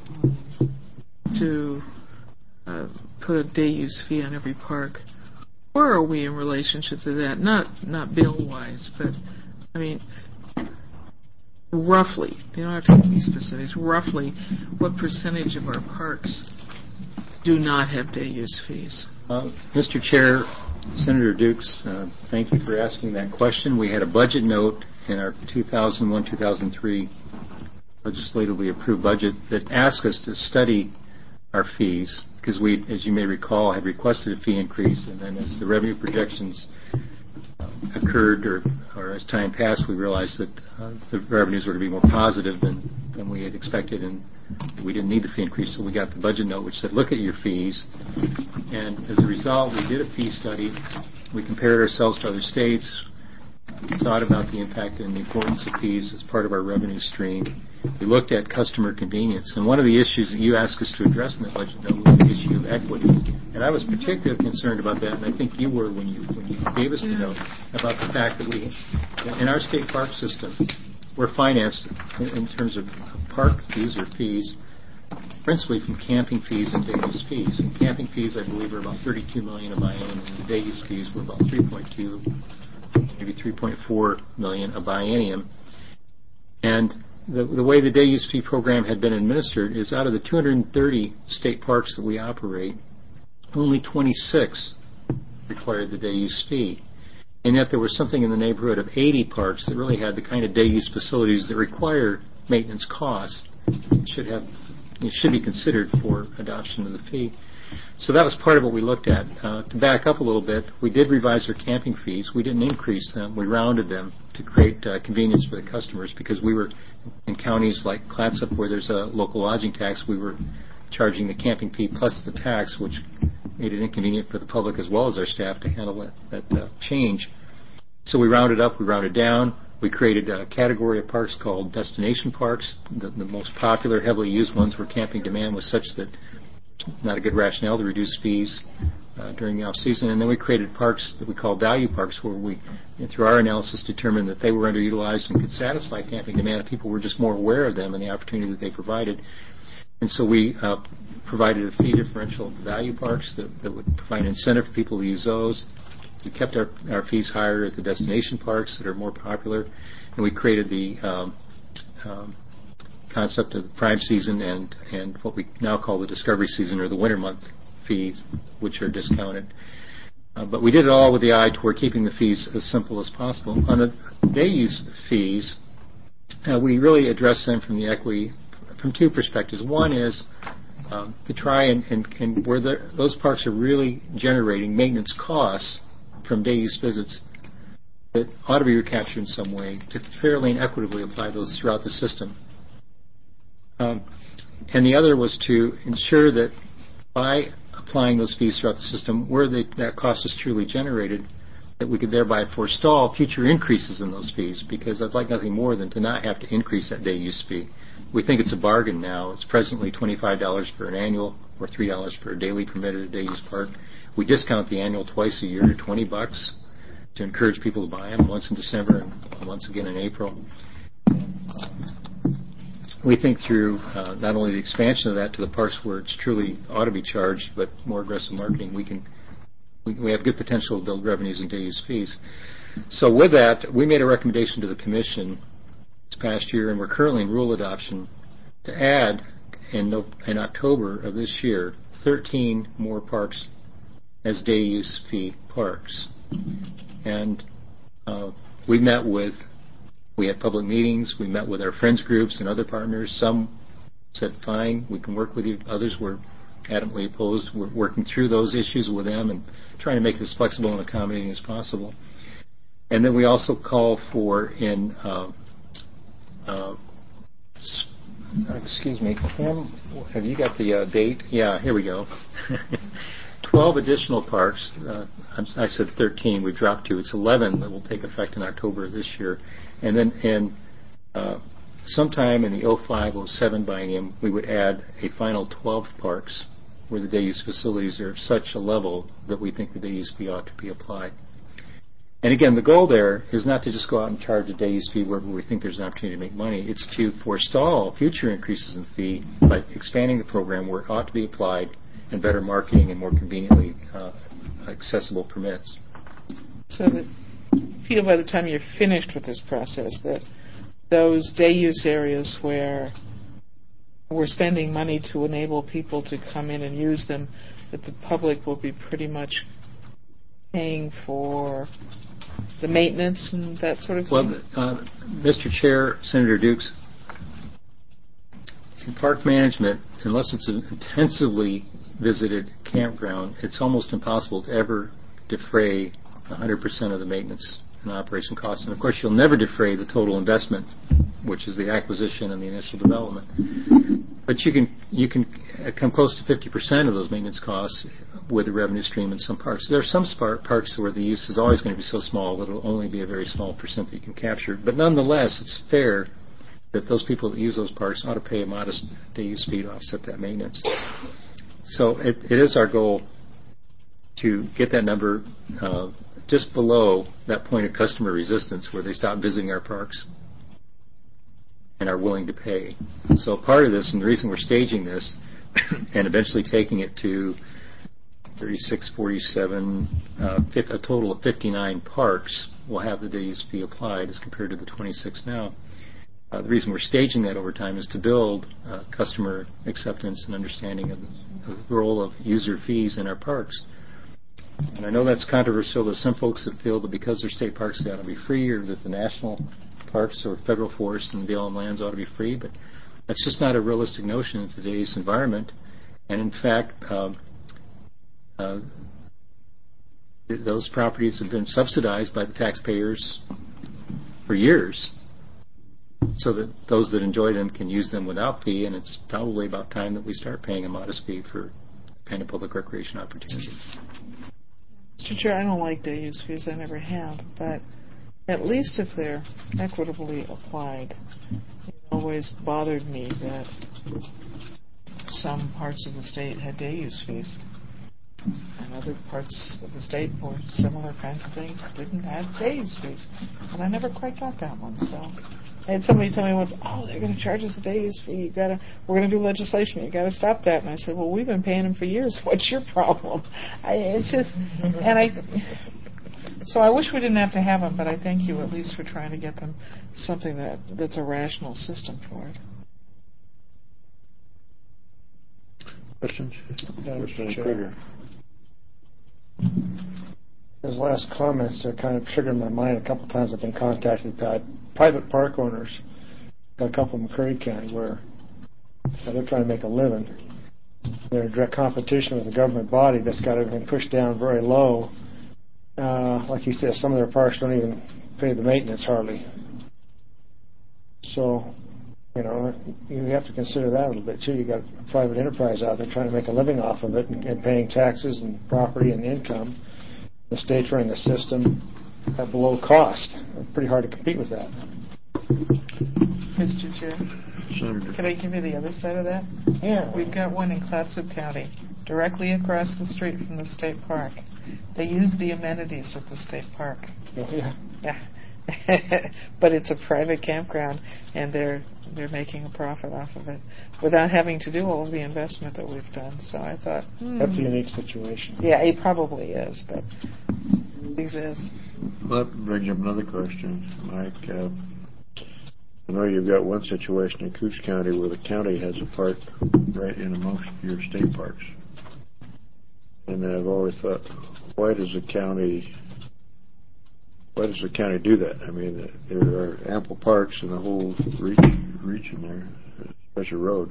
to uh, put a day use fee on every park. Where are we in relationship to that? Not not bill-wise, but, I mean, roughly, you don't have to give me specifics, roughly what percentage of our parks do not have day use fees? Uh, Mister Chair, Senator Dukes, uh, thank you for asking that question. We had a budget note in our two thousand one two thousand three legislatively approved budget that asked us to study our fees because we, as you may recall, had requested a fee increase, and then as the revenue projections occurred or, or as time passed, we realized that uh, the revenues were going to be more positive than, than we had expected, and we didn't need the fee increase, so we got the budget note which said, look at your fees. And as a result, we did a fee study. We compared ourselves to other states, thought about the impact and the importance of fees as part of our revenue stream. We looked at customer convenience. And one of the issues that you asked us to address in the budget note was the issue of equity. And I was particularly concerned about that, and I think you were when you when you gave us the note, about the fact that we, in our state park system, we're financed in, in terms of park fees or fees principally from camping fees and day use fees. And camping fees, I believe, are about thirty-two million dollars a biennium, and the day use fees were about three point two, maybe three point four million dollars a biennium. And the, the way the day use fee program had been administered is out of the two hundred thirty state parks that we operate, only twenty-six required the day use fee. And yet there was something in the neighborhood of eighty parks that really had the kind of day use facilities that require maintenance costs. It should have, it should be considered for adoption of the fee. So that was part of what we looked at. Uh, to back up a little bit, we did revise our camping fees. We didn't increase them. We rounded them to create uh, convenience for the customers, because we were in counties like Clatsop where there's a local lodging tax. We were charging the camping fee plus the tax, which made it inconvenient for the public as well as our staff to handle that, that uh, change. So we rounded up, we rounded down. We created a category of parks called destination parks. The, the most popular, heavily used ones where camping demand was such that not a good rationale to reduce fees uh, during the off-season. And then we created parks that we call value parks, where we, through our analysis, determined that they were underutilized and could satisfy camping demand if people were just more aware of them and the opportunity that they provided. And so we uh, provided a fee differential for value parks that, that would provide an incentive for people to use those. We kept our, our fees higher at the destination parks that are more popular, and we created the um, um, concept of the prime season and, and what we now call the discovery season, or the winter month fees, which are discounted. Uh, but we did it all with the eye toward keeping the fees as simple as possible. On the day use fees, uh, we really address them from the equity from two perspectives. One is um, to try and, and, and where the, those parks are really generating maintenance costs from day use visits that ought to be recaptured in some way, to fairly and equitably apply those throughout the system. Um, and the other was to ensure that by applying those fees throughout the system, where they, that cost is truly generated, that we could thereby forestall future increases in those fees, because I'd like nothing more than to not have to increase that day use fee. We think it's a bargain now. It's presently twenty-five dollars for an annual, or three dollars for a daily permitted day use park. We discount the annual twice a year to twenty bucks to encourage people to buy them, once in December and once again in April. We think through uh, not only the expansion of that to the parks where it's truly ought to be charged, but more aggressive marketing, we can we, we have good potential to build revenues and day use fees. So with that, we made a recommendation to the Commission this past year, and we're currently in rule adoption, to add in, in October of this year thirteen more parks as day use fee parks. And uh, we met with We had public meetings. We met with our friends groups and other partners. Some said, fine, we can work with you. Others were adamantly opposed. We're working through those issues with them and trying to make it as flexible and accommodating as possible. And then we also call for in, uh, uh, excuse me, Pam, have you got the uh, date? Yeah, here we go. twelve additional parks. Uh, I said thirteen. We've dropped to. It's eleven that will take effect in October of this year. And then in uh, sometime in the oh five oh seven biennium, we would add a final twelve parks where the day use facilities are of such a level that we think the day use fee ought to be applied. And again, the goal there is not to just go out and charge a day use fee wherever we think there's an opportunity to make money. It's to forestall future increases in fee by expanding the program where it ought to be applied, and better marketing and more conveniently uh, accessible permits. So that you feel by the time you're finished with this process that those day use areas where we're spending money to enable people to come in and use them, that the public will be pretty much paying for the maintenance and that sort of thing? Well, uh, Mister Chair, Senator Dukes, in park management, unless it's an intensively visited campground, it's almost impossible to ever defray one hundred percent of the maintenance and operation costs. And of course, you'll never defray the total investment, which is the acquisition and the initial development. But you can you can come close to fifty percent of those maintenance costs with a revenue stream in some parks. There are some parks where the use is always going to be so small that it'll only be a very small percent that you can capture. But nonetheless, it's fair that those people that use those parks ought to pay a modest day use fee to offset that maintenance. So it, it is our goal to get that number uh, just below that point of customer resistance where they stop visiting our parks and are willing to pay. So part of this, and the reason we're staging this, and eventually taking it to thirty-six, forty-seven, uh, a total of fifty-nine parks will have the day use fee applied as compared to the twenty-six now. Uh, the reason we're staging that over time is to build uh, customer acceptance and understanding of the, of the role of user fees in our parks. And I know that's controversial. There's some folks that feel that because they're state parks they ought to be free, or that the national parks or federal forests and the B L M lands ought to be free, but that's just not a realistic notion in today's environment. And in fact, um, uh, those properties have been subsidized by the taxpayers for years, so that those that enjoy them can use them without fee, and it's probably about time that we start paying a modest fee for kind of public recreation opportunity. Mister Chair, I don't like day use fees. I never have, but at least if they're equitably applied. It always bothered me that some parts of the state had day use fees, and other parts of the state for similar kinds of things didn't have day use fees. And I never quite got that one, so I had somebody tell me once, oh, they're going to charge us a day use fee. You gotta, we're going to do legislation. You got to stop that. And I said, well, we've been paying them for years. What's your problem? I, it's just, and I, so I wish we didn't have to have them, but I thank you at least for trying to get them something that that's a rational system for it. Questions? Yeah, Mister Mister Chair. Krieger. His last comments are kind of triggered my mind. A couple of times I've been contacted by private park owners, got a couple in Curry County, where uh, they're trying to make a living. They're in direct competition with a government body that's got everything pushed down very low. Uh, like he said, some of their parks don't even pay the maintenance hardly. So, you know, you have to consider that a little bit too. You got a private enterprise out there trying to make a living off of it and, and paying taxes and property and income. The state's running a system at below cost. It's pretty hard to compete with that. Mister Chair, Senator. can I give you the other side of that? Yeah. We've got one in Clatsop County, directly across the street from the state park. They use the amenities of the state park. Oh, yeah. Yeah. But it's a private campground, and they're they're making a profit off of it without having to do all of the investment that we've done. So I thought, hmm. That's a unique situation. Yeah, it probably is, but it exists. Well, that brings up another question, Mike. Uh, I know you've got one situation in Coos County where the county has a park right in amongst your state parks. And I've always thought, why does the county why does the county do that? I mean, there are ample parks in the whole reach, region there, Special Road.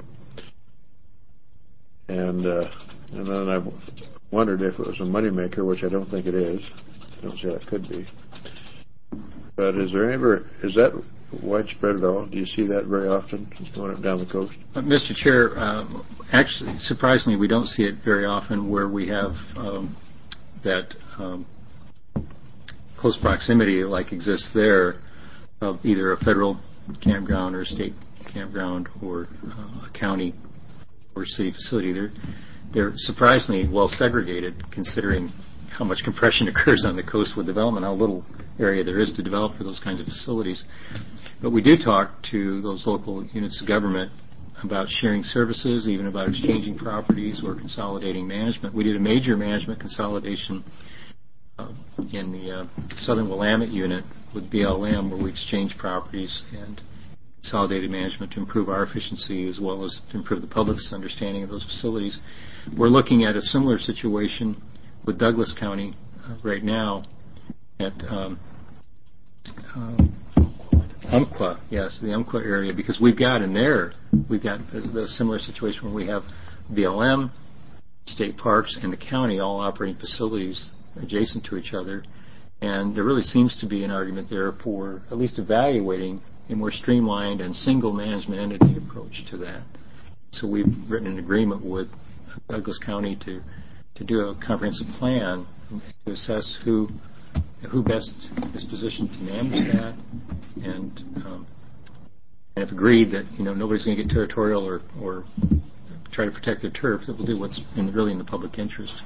And uh, and then I've wondered if it was a moneymaker, which I don't think it is. I don't see how it could be. But is there ever, is that widespread at all? Do you see that very often going up down the coast? Uh, Mister Chair, um, actually, surprisingly, we don't see it very often where we have um, that um, close proximity like exists there of either a federal campground or a state campground or uh, a county or city facility. They're, they're surprisingly well segregated considering how much compression occurs on the coast with development, how little area there is to develop for those kinds of facilities. But we do talk to those local units of government about sharing services, even about exchanging properties or consolidating management. We did a major management consolidation uh, in the uh, Southern Willamette unit with B L M, where we exchanged properties and consolidated management to improve our efficiency as well as to improve the public's understanding of those facilities. We're looking at a similar situation with Douglas County uh, right now at um, um, Umpqua, yes, the Umpqua area, because we've got in there, we've got the, the similar situation where we have B L M, state parks, and the county all operating facilities adjacent to each other, and there really seems to be an argument there for at least evaluating a more streamlined and single management entity approach to that. So we've written an agreement with Douglas County to to do a comprehensive plan to assess who who best is positioned to manage that, and um, and have agreed that you know nobody's going to get territorial or or try to protect their turf. That will do what's in, really in the public interest.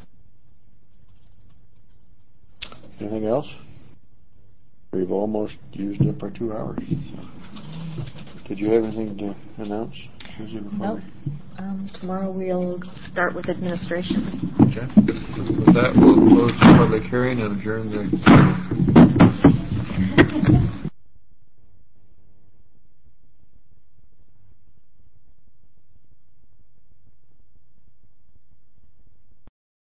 Anything else? We've almost used up our two hours. Did you have anything to announce? questions you before Nope. Um, tomorrow we'll start with administration. Okay. With that, we'll close the public hearing and adjourn the